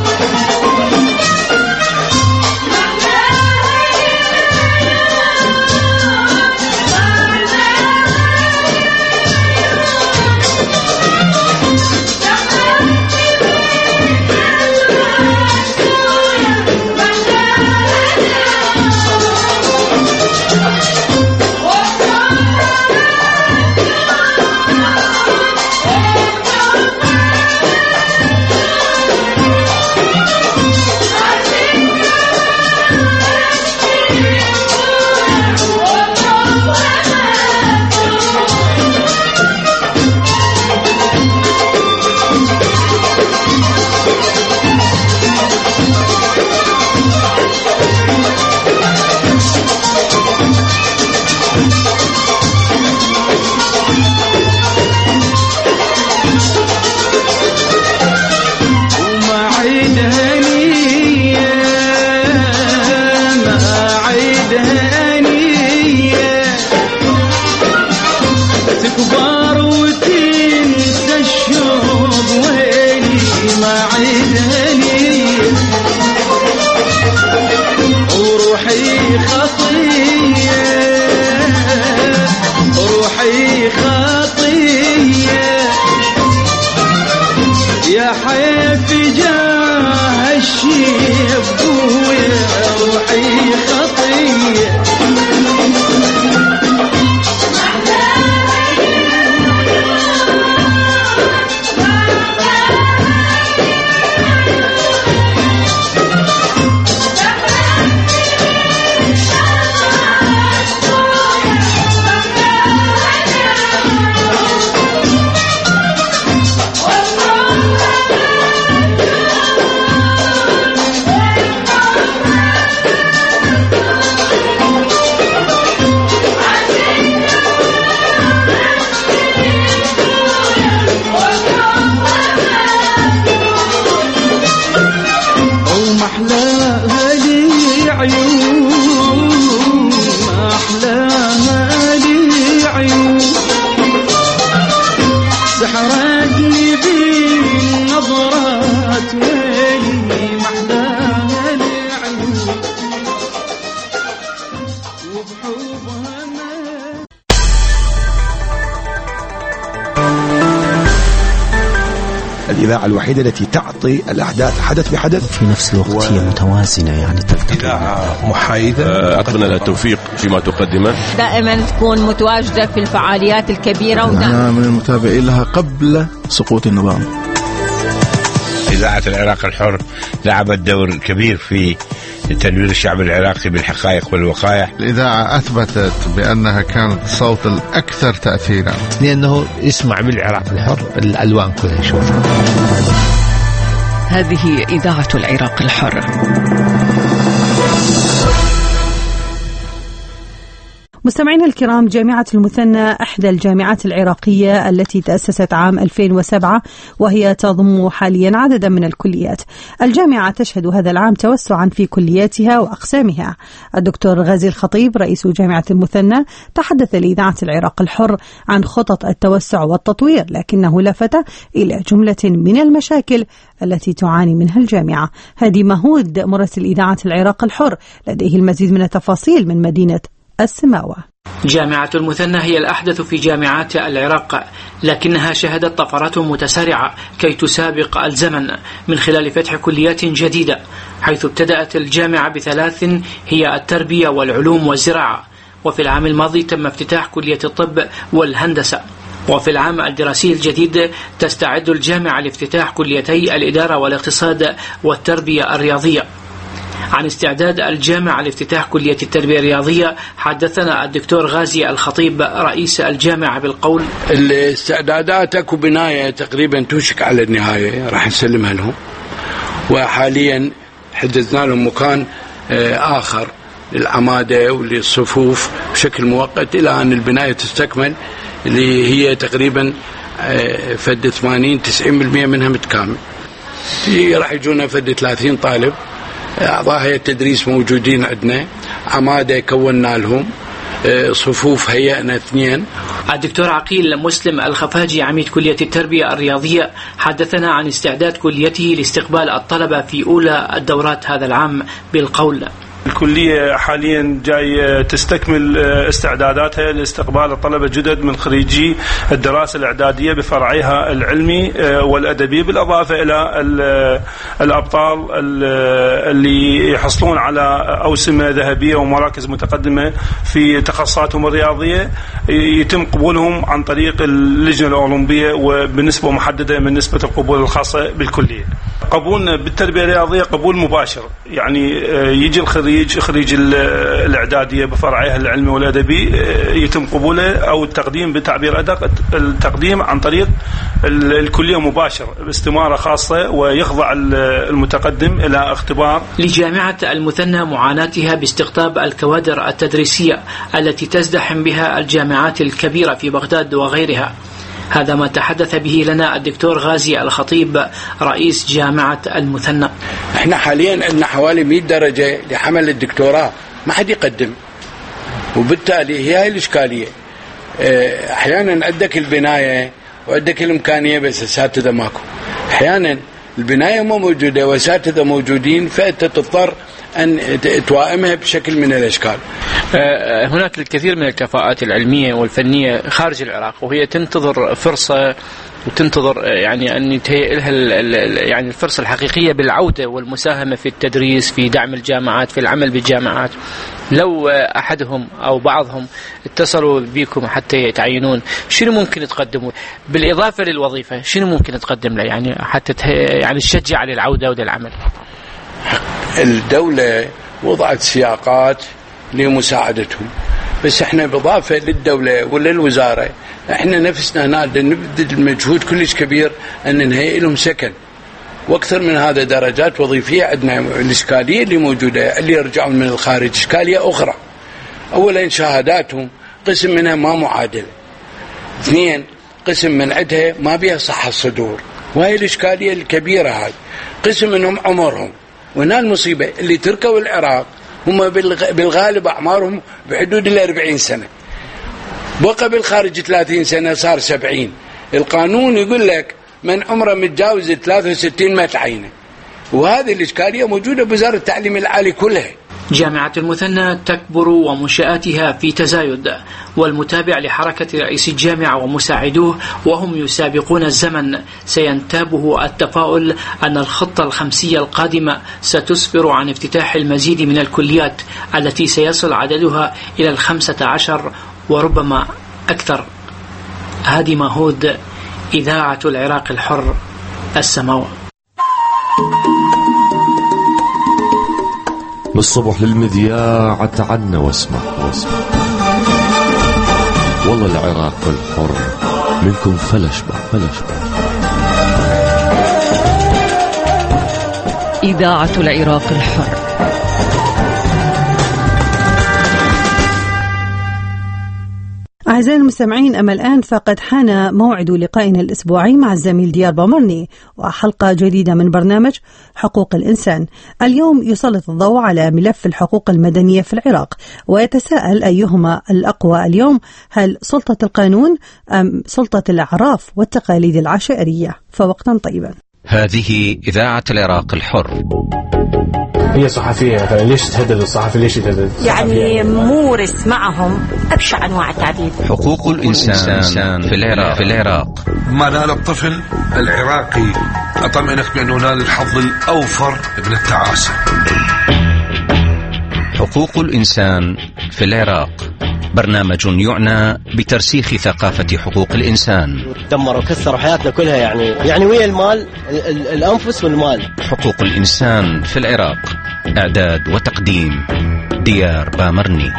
الإذاعة الوحيدة التي تعطي الأحداث حدث بحدث في نفس الوقت و... هي متوازنة، يعني تلتقي إذاعة محايدة. أتمنى التوفيق فيما تقدمه، دائما تكون متواجدة في الفعاليات الكبيرة، أنا من المتابعين لها قبل سقوط النظام. إذاعة العراق الحر لعبت دور كبير في تنوير الشعب العراقي بالحقائق والوقائع. الإذاعة أثبتت بأنها كانت الصوت الأكثر تأثيرا، لأنه يسمع بالعراق الحر الألوان كلها يشوفها. هذه إذاعة العراق الحر. مستمعينا الكرام، جامعة المثنى إحدى الجامعات العراقية التي تأسست عام ألفين وسبعة، وهي تضم حاليا عددا من الكليات. الجامعة تشهد هذا العام توسعا في كلياتها وأقسامها. الدكتور غازي الخطيب رئيس جامعة المثنى تحدث لإذاعة العراق الحر عن خطط التوسع والتطوير، لكنه لفت إلى جملة من المشاكل التي تعاني منها الجامعة. هادي مهود مراسل إذاعة العراق الحر لديه المزيد من التفاصيل من مدينة السماوة. جامعة المثنى هي الأحدث في جامعات العراق، لكنها شهدت طفرات متسارعة كي تسابق الزمن من خلال فتح كليات جديدة، حيث ابتدأت الجامعة بثلاث هي التربية والعلوم والزراعة، وفي العام الماضي تم افتتاح كلية الطب والهندسة، وفي العام الدراسي الجديد تستعد الجامعة لافتتاح كليتي الإدارة والاقتصاد والتربية الرياضية. عن استعداد الجامعة لافتتاح كلية التربية الرياضية حدثنا الدكتور غازي الخطيب رئيس الجامعة بالقول: الاستعدادات اكو بناية تقريبا توشك على النهاية، راح نسلمها لهم، وحاليا حجزنا لهم مكان آخر للعمادة وللصفوف بشكل مؤقت إلى أن البناية تستكمل، اللي هي تقريبا فد ثمانين تسعين بالمئة منها متكامل. راح يجونا فد ثلاثين طالب، أعضاء هيئة التدريس موجودين عندنا، عمادة كونا لهم، صفوف هيئنا اثنين. الدكتور عقيل مسلم الخفاجي عميد كلية التربية الرياضية حدثنا عن استعداد كليته لاستقبال الطلبة في أولى الدورات هذا العام بالقول: الكلية حاليا جاي تستكمل استعداداتها لاستقبال الطلبة الجدد من خريجي الدراسة الإعدادية بفرعيها العلمي والأدبي، بالإضافة إلى الأبطال اللي يحصلون على أوسمة ذهبية ومراكز متقدمة في تخصصاتهم الرياضية، يتم قبولهم عن طريق اللجنة الأولمبية وبنسبة محددة من نسبة القبول الخاصة بالكلية. قبولنا بالتربية الرياضية قبول مباشر، يعني يجي الخريج خريج الإعدادية بفرعيها العلمي والأدبي يتم قبوله أو التقديم بتعبير أدق التقديم عن طريق الكلية مباشر باستمارة خاصة، ويخضع المتقدم إلى اختبار. لجامعة المثنى معاناتها باستقطاب الكوادر التدريسية التي تزدحم بها الجامعات الكبيرة في بغداد وغيرها. هذا ما تحدث به لنا الدكتور غازي الخطيب رئيس جامعة المثنى. احنا حاليا عندنا حوالي مئة درجة لحمل الدكتوراه ما حد يقدم، وبالتالي هي هاي الإشكالية. احيانا عندك البناية وعندك الإمكانية بس أساتذة ماكو، احيانا البناية مو موجودة وأساتذة موجودين، فأنت تضطر أن توائمها بشكل من الأشكال. هناك الكثير من الكفاءات العلمية والفنية خارج العراق، وهي تنتظر فرصة وتنتظر يعني أن يتهيئ لها يعني الفرصة الحقيقية بالعودة والمساهمة في التدريس، في دعم الجامعات، في العمل بالجامعات. لو أحدهم أو بعضهم اتصلوا بكم حتى يتعينون، شنو ممكن تقدموا بالإضافة للوظيفة؟ شنو ممكن تقدم له يعني حتى يعني تشجع على العودة وللعمل؟ الدولة وضعت سياقات لمساعدتهم، بس احنا بإضافة للدولة وللوزارة احنا نفسنا هنا نبذل مجهود كلش كبير ان نهيئ لهم سكن، واكثر من هذا درجات وظيفية. عندنا الإشكالية اللي موجودة اللي يرجعون من الخارج إشكالية أخرى. أولا شهاداتهم قسم منها ما معادلة، اثنين قسم من عندها ما بيها صحة الصدور، وهي الإشكالية الكبيرة. هاي قسم منهم عمرهم، وهنا المصيبة اللي تركوا العراق هم بالغالب أعمارهم بحدود الأربعين سنة، بقى بالخارج ثلاثين سنة صار سبعين. القانون يقول لك من عمره متجاوز ثلاثة وستين ما تعينه، وهذه الإشكالية موجودة بوزارة التعليم العالي كلها. جامعة المثنى تكبر ومنشآتها في تزايد، والمتابع لحركة رئيس الجامعة ومساعدوه وهم يسابقون الزمن سينتابه التفاؤل أن الخطة الخمسية القادمة ستسفر عن افتتاح المزيد من الكليات التي سيصل عددها إلى الخمسة عشر وربما أكثر. هادي ماهود، إذاعة العراق الحر، السماوة. بالصبح للمذياع تعنا واسمع واسمع، والله العراق الحر منكم فلشبع فلشبع. إذاعة العراق الحر. أعزائي المستمعين، أما الآن فقد حان موعد لقائنا الأسبوعي مع الزميل ديار بامرني وحلقة جديدة من برنامج حقوق الإنسان. اليوم يسلط الضوء على ملف الحقوق المدنية في العراق، ويتساءل أيهما الأقوى اليوم، هل سلطة القانون أم سلطة الأعراف والتقاليد العشائرية؟ فوقتا طيبا. هذه إذاعة العراق الحر. هي صحفية مثلا، ليش تهدد الصحفي؟ ليش يتهدد؟ يعني مورس معهم أبشع أنواع التعذيب. حقوق الإنسان في العراق في العراق ما نال الطفل العراقي أطمئنك بأنه نال الحظ الأوفر من التعاسة. حقوق الإنسان في العراق، برنامج يعنى بترسيخ ثقافة حقوق الإنسان. دمروا كسروا حياتنا كلها، يعني يعني ويا المال، الأنفس والمال. حقوق الإنسان في العراق، إعداد وتقديم ديار بامرني.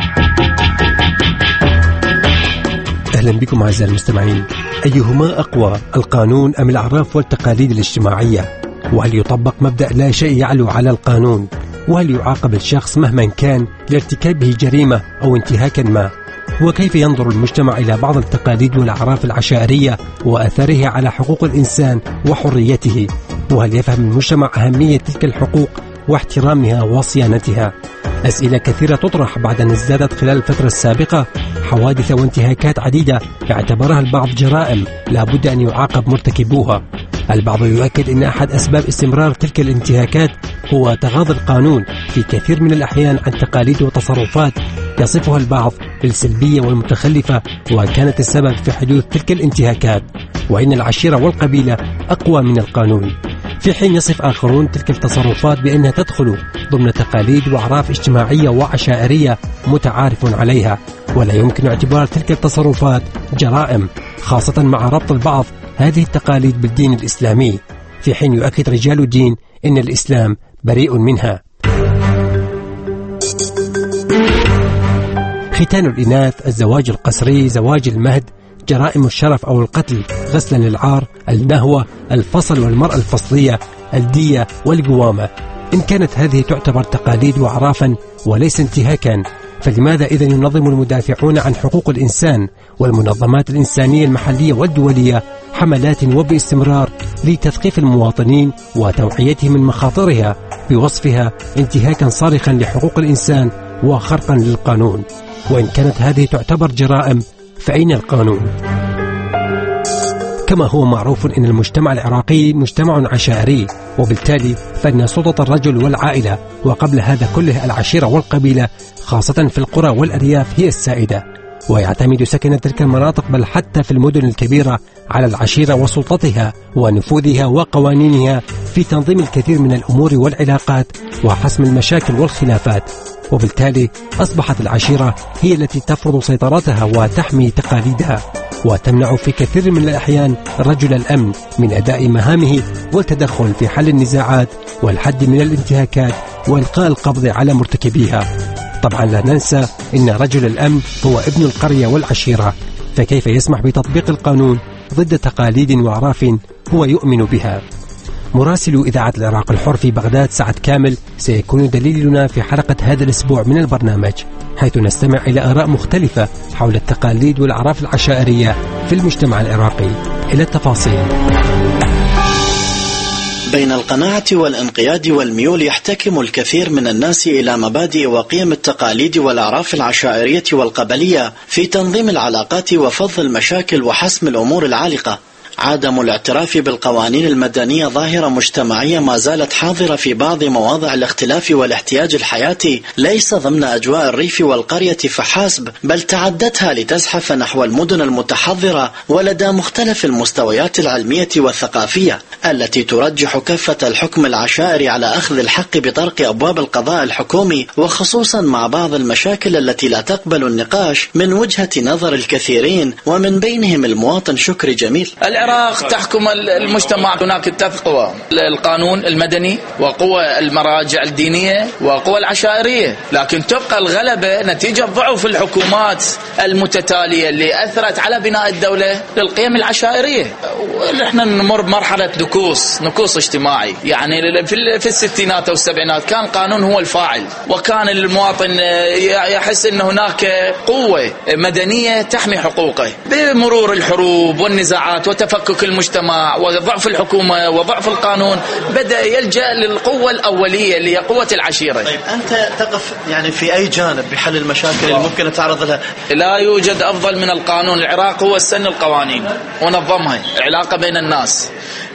أهلا بكم أعزائي المستمعين. أيهما أقوى، القانون أم الأعراف والتقاليد الاجتماعية؟ وهل يطبق مبدأ لا شيء يعلو على القانون؟ وهل يعاقب الشخص مهما كان لارتكابه جريمة أو انتهاكا ما؟ وكيف ينظر المجتمع إلى بعض التقاليد والأعراف العشائرية وأثرها على حقوق الإنسان وحريته؟ وهل يفهم المجتمع أهمية تلك الحقوق واحترامها وصيانتها؟ أسئلة كثيرة تطرح بعد أن ازدادت خلال الفترة السابقة حوادث وانتهاكات عديدة اعتبرها البعض جرائم لا بد أن يعاقب مرتكبوها. البعض يؤكد أن أحد أسباب استمرار تلك الانتهاكات هو تغاضي القانون في كثير من الأحيان عن تقاليد وتصرفات يصفها البعض بالسلبية والمتخلفة وكانت السبب في حدوث تلك الانتهاكات، وإن العشيرة والقبيلة أقوى من القانون، في حين يصف آخرون تلك التصرفات بأنها تدخل ضمن تقاليد وأعراف اجتماعية وعشائرية متعارف عليها، ولا يمكن اعتبار تلك التصرفات جرائم، خاصة مع ربط البعض هذه التقاليد بالدين الإسلامي، في حين يؤكد رجال الدين أن الإسلام بريء منها. ختان الإناث، الزواج القسري، زواج المهد، جرائم الشرف أو القتل، غسلا للعار، النهوة، الفصل والمرأة الفصلية، الدية والقوامة. إن كانت هذه تعتبر تقاليد وأعرافا وليس انتهاكا، فلماذا إذا ينظم المدافعون عن حقوق الإنسان والمنظمات الإنسانية المحلية والدولية حملات وباستمرار لتثقيف المواطنين وتوعيتهم من مخاطرها بوصفها انتهاكا صارخا لحقوق الإنسان وخرقا للقانون؟ وإن كانت هذه تعتبر جرائم فأين القانون؟ كما هو معروف أن المجتمع العراقي مجتمع عشائري، وبالتالي فإن سلطة الرجل والعائلة وقبل هذا كله العشيرة والقبيلة خاصة في القرى والأرياف هي السائدة، ويعتمد سكن تلك المناطق بل حتى في المدن الكبيرة على العشيرة وسلطتها ونفوذها وقوانينها في تنظيم الكثير من الأمور والعلاقات وحسم المشاكل والخلافات. وبالتالي أصبحت العشيرة هي التي تفرض سيطرتها وتحمي تقاليدها، وتمنع في كثير من الأحيان رجل الأمن من أداء مهامه والتدخل في حل النزاعات والحد من الانتهاكات وإلقاء القبض على مرتكبيها. طبعا لا ننسى أن رجل الأمن هو ابن القرية والعشيرة، فكيف يسمح بتطبيق القانون ضد تقاليد وأعراف هو يؤمن بها؟ مراسل إذاعة العراق الحر في بغداد سعد كامل سيكون دليلنا في حلقة هذا الأسبوع من البرنامج، حيث نستمع إلى آراء مختلفة حول التقاليد والأعراف العشائرية في المجتمع العراقي. إلى التفاصيل. بين القناعة والانقياد والميول يحتكم الكثير من الناس إلى مبادئ وقيم التقاليد والأعراف العشائرية والقبلية في تنظيم العلاقات وفض المشاكل وحسم الأمور العالقة. عدم الاعتراف بالقوانين المدنية ظاهرة مجتمعية ما زالت حاضرة في بعض مواضع الاختلاف والاحتياج الحياتي، ليس ضمن أجواء الريف والقرية فحسب، بل تعدتها لتزحف نحو المدن المتحضرة ولدى مختلف المستويات العلمية والثقافية التي ترجح كفة الحكم العشائري على أخذ الحق بطرق أبواب القضاء الحكومي، وخصوصا مع بعض المشاكل التي لا تقبل النقاش من وجهة نظر الكثيرين ومن بينهم المواطن شكري جميل. العراق تحكم المجتمع، هناك ثلاث قوى: القانون المدني وقوى المراجع الدينية وقوى العشائرية، لكن تبقى الغلبة نتيجة ضعف الحكومات المتتالية اللي أثرت على بناء الدولة للقيم العشائرية. ونحن نمر بمرحلة نكوص نكوص اجتماعي، يعني في الستينات والسبعينات كان القانون هو الفاعل، وكان المواطن يحس أن هناك قوة مدنية تحمي حقوقه. بمرور الحروب والنزاعات وتفكك المجتمع وضعف الحكومة وضعف القانون بدأ يلجأ للقوة الأولية اللي هي قوة العشيرة. طيب أنت تقف يعني في أي جانب بحل المشاكل اللي ممكن تعرض لها؟ لا يوجد أفضل من القانون. العراق هو سن القوانين ونظمها، العلاقة بين الناس،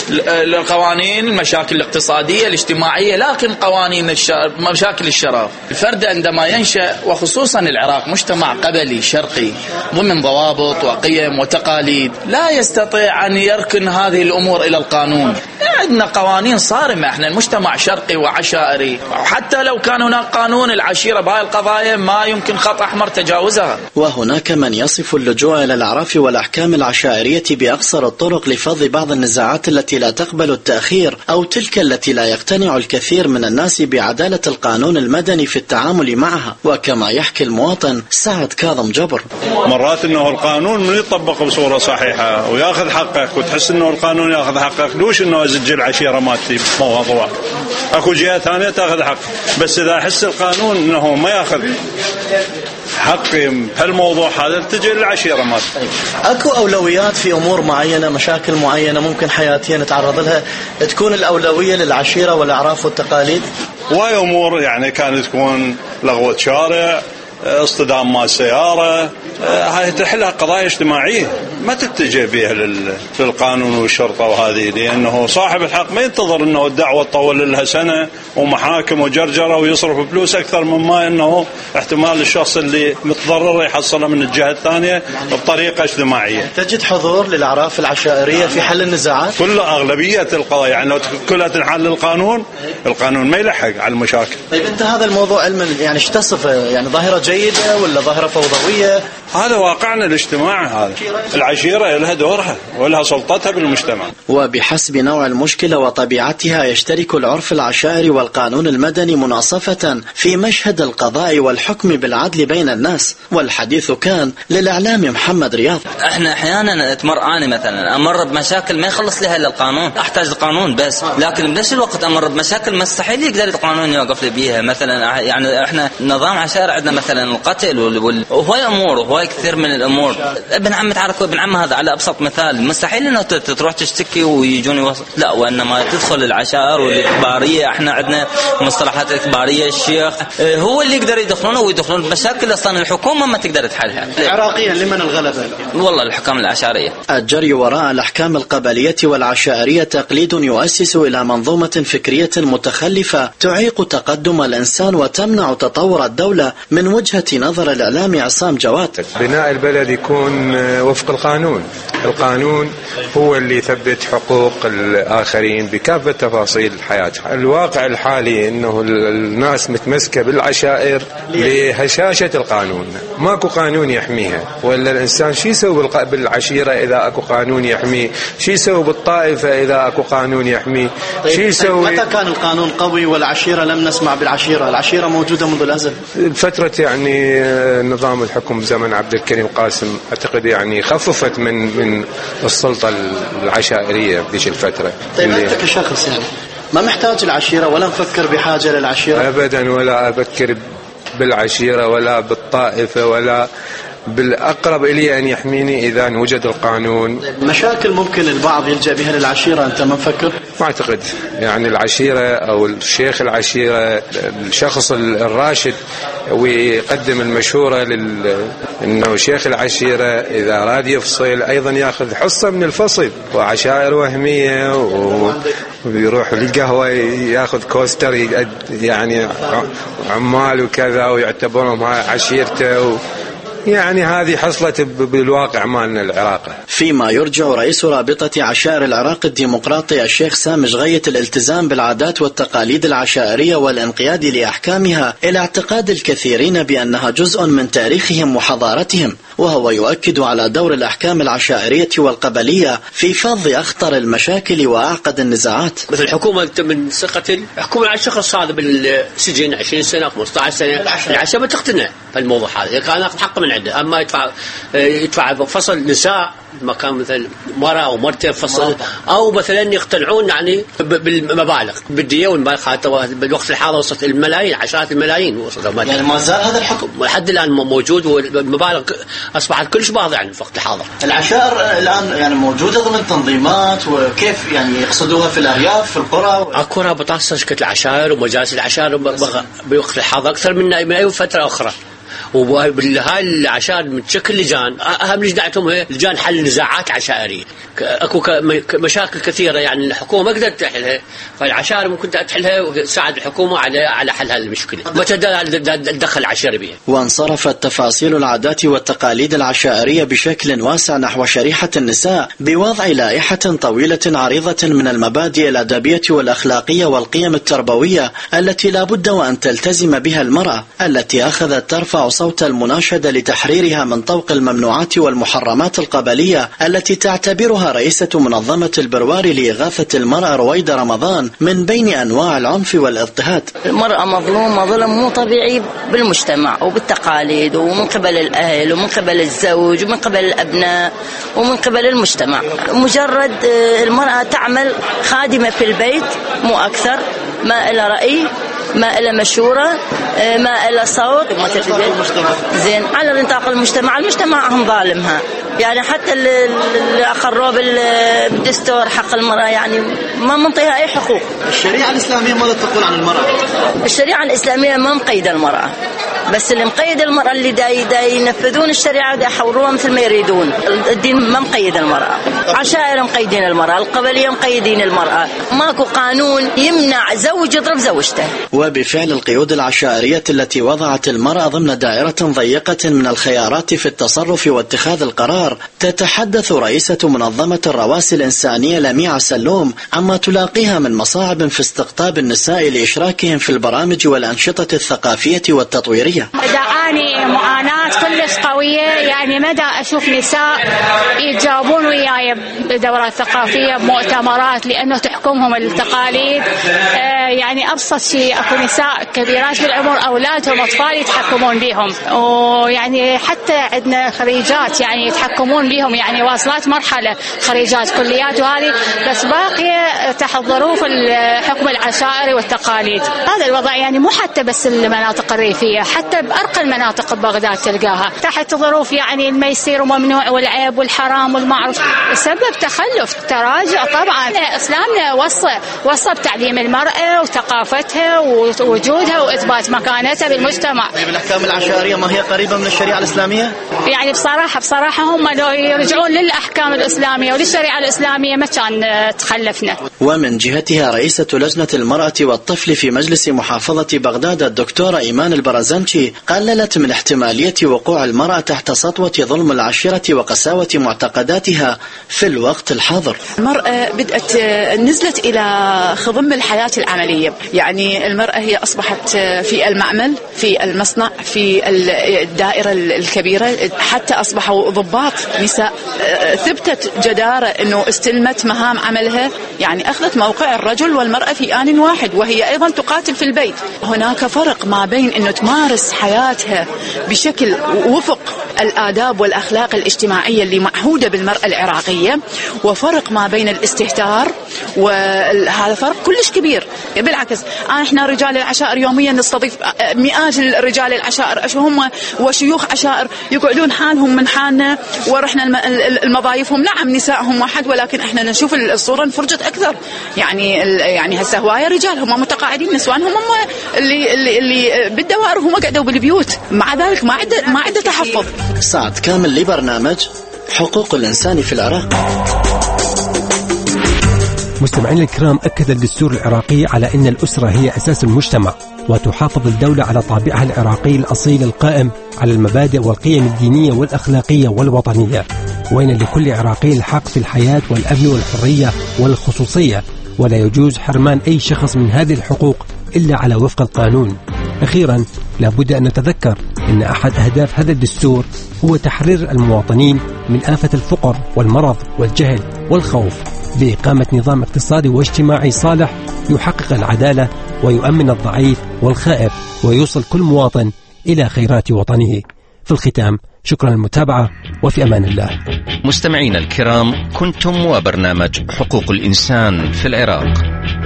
القوانين، المشاكل الاقتصادية الاجتماعية، لكن قوانين الشر... مشاكل الشرف. الفرد عندما ينشأ، وخصوصا العراق مجتمع قبلي شرقي ضمن ضوابط وقيم وتقاليد، لا يستطيع أن يركن هذه الأمور إلى القانون. عندنا قوانين صارمة، احنا المجتمع شرقي وعشائري، وحتى لو كان هناك قانون العشيرة بهاي القضايا ما يمكن خط أحمر تجاوزها. وهناك من يصف اللجوء إلى الأعراف والأحكام العشائرية بأقصر الطرق لفض بعض النزاعات التي لا تقبل التأخير، أو تلك التي لا يقتنع الكثير من الناس بعدالة القانون المدني في التعامل معها. وكما يحكي المواطن سعد كاظم جبر: مرات أنه القانون من يطبق بصورة صحيحة ويأخذ حقك، وتحس أنه القانون يأخذ حقك، دوش أنه أزج تجي العشيرة مالتي موضوع. اكو جهة ثانية تاخذ حق، بس اذا احس القانون انه ما ياخذ حقي بهالموضوع هذا تجي العشيرة مالتي. اكو اولويات في امور معينة، مشاكل معينة ممكن حياتية نتعرض لها تكون الاولوية للعشيرة والاعراف والتقاليد؟ واي امور يعني كانت تكون لغوة شارع، اصطدام مع السيارة، هاي تحلها قضايا اجتماعية ما تتجه بها للقانون والشرطة وهذه، لأنه صاحب الحق ما ينتظر أنه الدعوة تطول لها سنة ومحاكم وجرجرة ويصرف فلوس أكثر مما أنه احتمال الشخص اللي متضرر يحصلها من الجهة الثانية بطريقة اجتماعية. تجد حضور للأعراف العشائرية في حل النزاعات؟ كل أغلبية القضايا يعني لو كلها تنحل للقانون، القانون ما يلحق على المشاكل. طيب أنت هذا الموضوع علما يعني ايش تصفه؟ يعني ظاهرة جيدة ولا ظاهرة فوضوية؟ هذا واقعنا الاجتماعي، هذا العشيرة لها دورها ولها سلطتها بالمجتمع. وبحسب نوع المشكلة وطبيعتها يشترك العرف العشائري والقانون المدني مناصفة في مشهد القضاء والحكم بالعدل بين الناس. والحديث كان للإعلام محمد رياض. احنا احيانا تمر اني مثلا امر بمشاكل ما يخلص لها الا القانون، احتاج القانون بس، لكن بنفس الوقت امر بمشاكل مستحيل يقدر القانون يوقف لي بيها. مثلا يعني احنا نظام عشائري عندنا مثلا القتل وهواي امور وهواي كثير من الامور. ابن عم تعرف ابن عم هذا على ابسط مثال، مستحيل انه تروح تشتكي ويجون يوصل، لا وانما تدخل العشائر والاخباريه. احنا عندنا مصطلحات الاخباريه، الشيخ هو اللي يقدر يدخلونه ويدخلون بمشاكل اصلا الحكومه ما تقدر تحلها. عراقيا لمن الغلبه؟ والله الحكام العشائريه. الجري وراء الاحكام القبليه والعشائريه تقليد يؤسس الى منظومه فكريه متخلفه تعيق تقدم الانسان وتمنع تطور الدوله من وجهه نظر الاعلامي عصام جواد. بناء البلد يكون وفق القانون، القانون هو اللي يثبت حقوق الآخرين بكافة تفاصيل حياتها. الواقع الحالي أنه الناس متمسكة بالعشائر لهشاشة القانون، ماكو قانون يحميها. ولا الإنسان شو يسوي بالعشيرة إذا أكو قانون يحميه؟ شو يسوي بالطائفة إذا أكو قانون يحميه؟ شو يسوي؟ متى كان القانون قوي والعشيرة لم نسمع بالعشيرة؟ العشيرة موجودة منذ الأزل. فترة يعني نظام الحكم زمن عبد الكريم قاسم أعتقد يعني خففت من من السلطة العشائرية بذيك الفترة. طيب أنت كشخص يعني ما محتاج العشيرة ولا مفكر بحاجة للعشيرة؟ أبدا، ولا أفكر بالعشيرة ولا بالطائفة ولا بالأقرب إلي أن يحميني إذا وجد القانون. مشاكل ممكن البعض يلجأ بها للعشيرة، أنت ما مفكر؟ ما أعتقد يعني العشيرة أو الشيخ العشيرة الشخص الراشد ويقدم المشورة لل إنه شيخ العشيرة إذا أراد يفصل أيضا يأخذ حصة من الفصل. وعشائر وهمية ويروح للقهوة يأخذ كوستر يعني عمال وكذا ويعتبرهم عشيرته و يعني هذه حصلت بالواقع مالنا العراقي. فيما يرجع رئيس رابطة عشائر العراق الديمقراطي الشيخ سامج غية الالتزام بالعادات والتقاليد العشائرية والانقياد لأحكامها إلى اعتقاد الكثيرين بأنها جزء من تاريخهم وحضارتهم، وهو يؤكد على دور الأحكام العشائرية والقبلية في فض أخطر المشاكل وأعقد النزاعات. مثل الحكومة من ثقة حكومة على الشخص هذا بالسجن عشرين سنة خمسة عشر سنة العشاء ما تقتنع بالموضوع هذا، كان ياخذ حقه من عنده. أما يدفع يدفع فصل نساء مكان مثل مرأة أو مرتين فصل، أو مثلا يقتنعون يعني بالمبالغ بالدية والمبالغ حتى بالوقت الحاضر وصلت الملايين عشرات الملايين وصلت. يعني ما زال هذا الحكم لحد الآن موجود والمبالغ أصبحت كلش باهظة يعني في الوقت الحاضر. العشائر الآن يعني موجودة ضمن تنظيمات، وكيف يعني يقصدوها في الأرياف في القرى؟ أكو رابطات شركة العشائر ومجالس العشائر بالوقت الحاضر أكثر من من أي فترة أخرى. وبهاي العشائر متشكل لجان، أهم لجنتهم هي لجان حل نزاعات عشائرية. أكو مشاكل كثيرة يعني الحكومة ما قدرت تحلها، فالعشائر ممكن تحلها وتساعد الحكومة على على حل هذه المشكلة. ما تدخل العشائر بها. وانصرفت تفاصيل العادات والتقاليد العشائرية بشكل واسع نحو شريحة النساء بوضع لائحة طويلة عريضة من المبادئ الأدبية والأخلاقية والقيم التربوية التي لا بد وأن تلتزم بها المرأة، التي أخذت ترفع ترفع صوت المناشدة لتحريرها من طوق الممنوعات والمحرمات القبلية التي تعتبرها رئيسة منظمة البرواري لإغاثة المرأة رويدة رمضان من بين أنواع العنف والاضطهاد. المرأة مظلومة ظلم مو طبيعي بالمجتمع وبالتقاليد ومن قبل الأهل ومن قبل الزوج ومن قبل الأبناء ومن قبل المجتمع. مجرد المرأة تعمل خادمة في البيت مو أكثر، ما إلى رأي، ما إلى مشورة، ما إلى صوت، زين على نطاق المجتمع. المجتمع هم ظالمها، يعني حتى اللي أقروا بالدستور حق المرأة يعني ما منطيها أي حقوق. الشريعة الإسلامية ماذا تقول عن المرأة؟ الشريعة الإسلامية ما مقيدة المرأة، بس اللي مقيد المرأة اللي داي داي ينفذون الشريعة دا يحوروها مثل ما يريدون. الدين ما مقيد المرأة، عشائر مقيدين المرأة، القبلية مقيدين المرأة، ماكو قانون يمنع زوج يضرب زوجته. وبفعل القيود العشائرية التي وضعت المرأة ضمن دائرة ضيقة من الخيارات في التصرف واتخاذ القرار، تتحدث رئيسة منظمة الرواسي الإنسانية لميعة سلوم عما تلاقيها من مصاعب في استقطاب النساء لإشراكهم في البرامج والأنشطة الثقافية والتطويرية. دعاني معاناة كلش قوية، يعني مدى أشوف نساء يتجاوبون وياي بدورات ثقافية بمؤتمرات لأنه تحكمهم التقاليد. آه يعني أبسط شيء أكو نساء كبيرات بالعمر أولادهم أطفال يتحكمون بهم، ويعني حتى عندنا خريجات يعني يتحكمون بهم، يعني واصلات مرحلة خريجات كليات وهذه، بس باقية تحت ظروف الحكم العشائري والتقاليد. هذا الوضع يعني مو حتى بس المناطق الريفية، حتى بأرقى المناطق ببغداد تلقاها تحت ظروف يعني الميسير وممنوع والعيب والحرام والمعروف، سبب تخلف تراجع. طبعا إسلامنا وصى وصى بتعليم المرأة وثقافتها ووجودها وإثبات مكانتها بالمجتمع. طيب الأحكام العشائرية ما هي قريبة من الشريعة الإسلامية؟ يعني بصراحة بصراحة هم لو يرجعون للأحكام الإسلامية وللشريعة الإسلامية ما كان تخلفنا. ومن جهتها رئيسة لجنة المرأة والطفل في مجلس محافظة بغداد الدكتورة إيمان البرزنشي قللت من احتمالية وقوع المرأة تحت سطوة ظلم العشيرة وقساوة معتقداتها في الوقت الحاضر. المرأة بدأت نزلت إلى خضم الحياة العملية، يعني المرأة هي أصبحت في المعمل، في المصنع، في الدائرة الكبيرة، حتى أصبحوا ضباط نساء. ثبتت جدارة أنه استلمت مهام عملها، يعني أخذت موقع الرجل والمرأة في آن واحد، وهي أيضا تقاتل في البيت. هناك فرق ما بين أنه تمارس حياتها بشكل وفق الآداب والأخلاق الاجتماعية اللي معهودة بالمرأة العراقية، وفرق ما بين الاستهتار، وهذا فرق كلش كبير. بالعكس احنا رجال العشائر يوميا نستضيف مئات الرجال العشائر هم وشيوخ عشائر يقعدون حالهم من حالنا، ورحنا المضايفهم. نعم نسائهم واحد، ولكن احنا نشوف الصورة انفرجت اكثر. يعني يعني هسه هوايه رجال هم متقاعدين، نسوانهم هم اللي اللي, اللي بالدوائر هم قعدوا بالبيوت، مع ذلك ما عنده ما عنده تحفظ. سعد كامل لبرنامج حقوق الإنسان في العراق. مستمعين الكرام، أكد الدستور العراقي على أن الأسرة هي أساس المجتمع، وتحافظ الدولة على طابعها العراقي الأصيل القائم على المبادئ والقيم الدينية والأخلاقية والوطنية، وإن لكل عراقي الحق في الحياة والأمن والحرية والخصوصية، ولا يجوز حرمان أي شخص من هذه الحقوق إلا على وفق القانون. أخيرا لابد أن نتذكر أن أحد أهداف هذا الدستور هو تحرير المواطنين من آفة الفقر والمرض والجهل والخوف، بإقامة نظام اقتصادي واجتماعي صالح يحقق العدالة ويؤمن الضعيف والخائف، ويوصل كل مواطن إلى خيرات وطنه. في الختام، شكرا للمتابعة وفي أمان الله. مستمعين الكرام، كنتم وبرنامج حقوق الإنسان في العراق.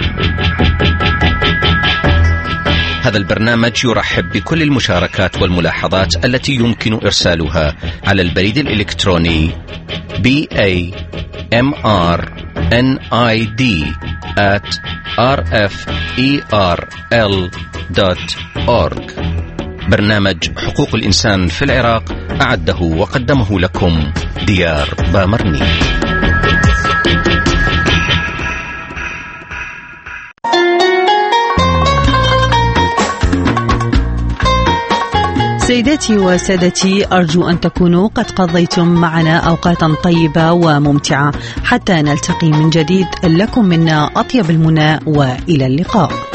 هذا البرنامج يرحب بكل المشاركات والملاحظات التي يمكن إرسالها على البريد الإلكتروني بي إيه إم آر إن آي دي آت آر إف إي آر إل دوت أورج. برنامج حقوق الإنسان في العراق أعده وقدمه لكم ديار بامرني. سيداتي وسادتي، أرجو أن تكونوا قد قضيتم معنا أوقاتا طيبة وممتعة، حتى نلتقي من جديد. لكم منا أطيب المنى، وإلى اللقاء.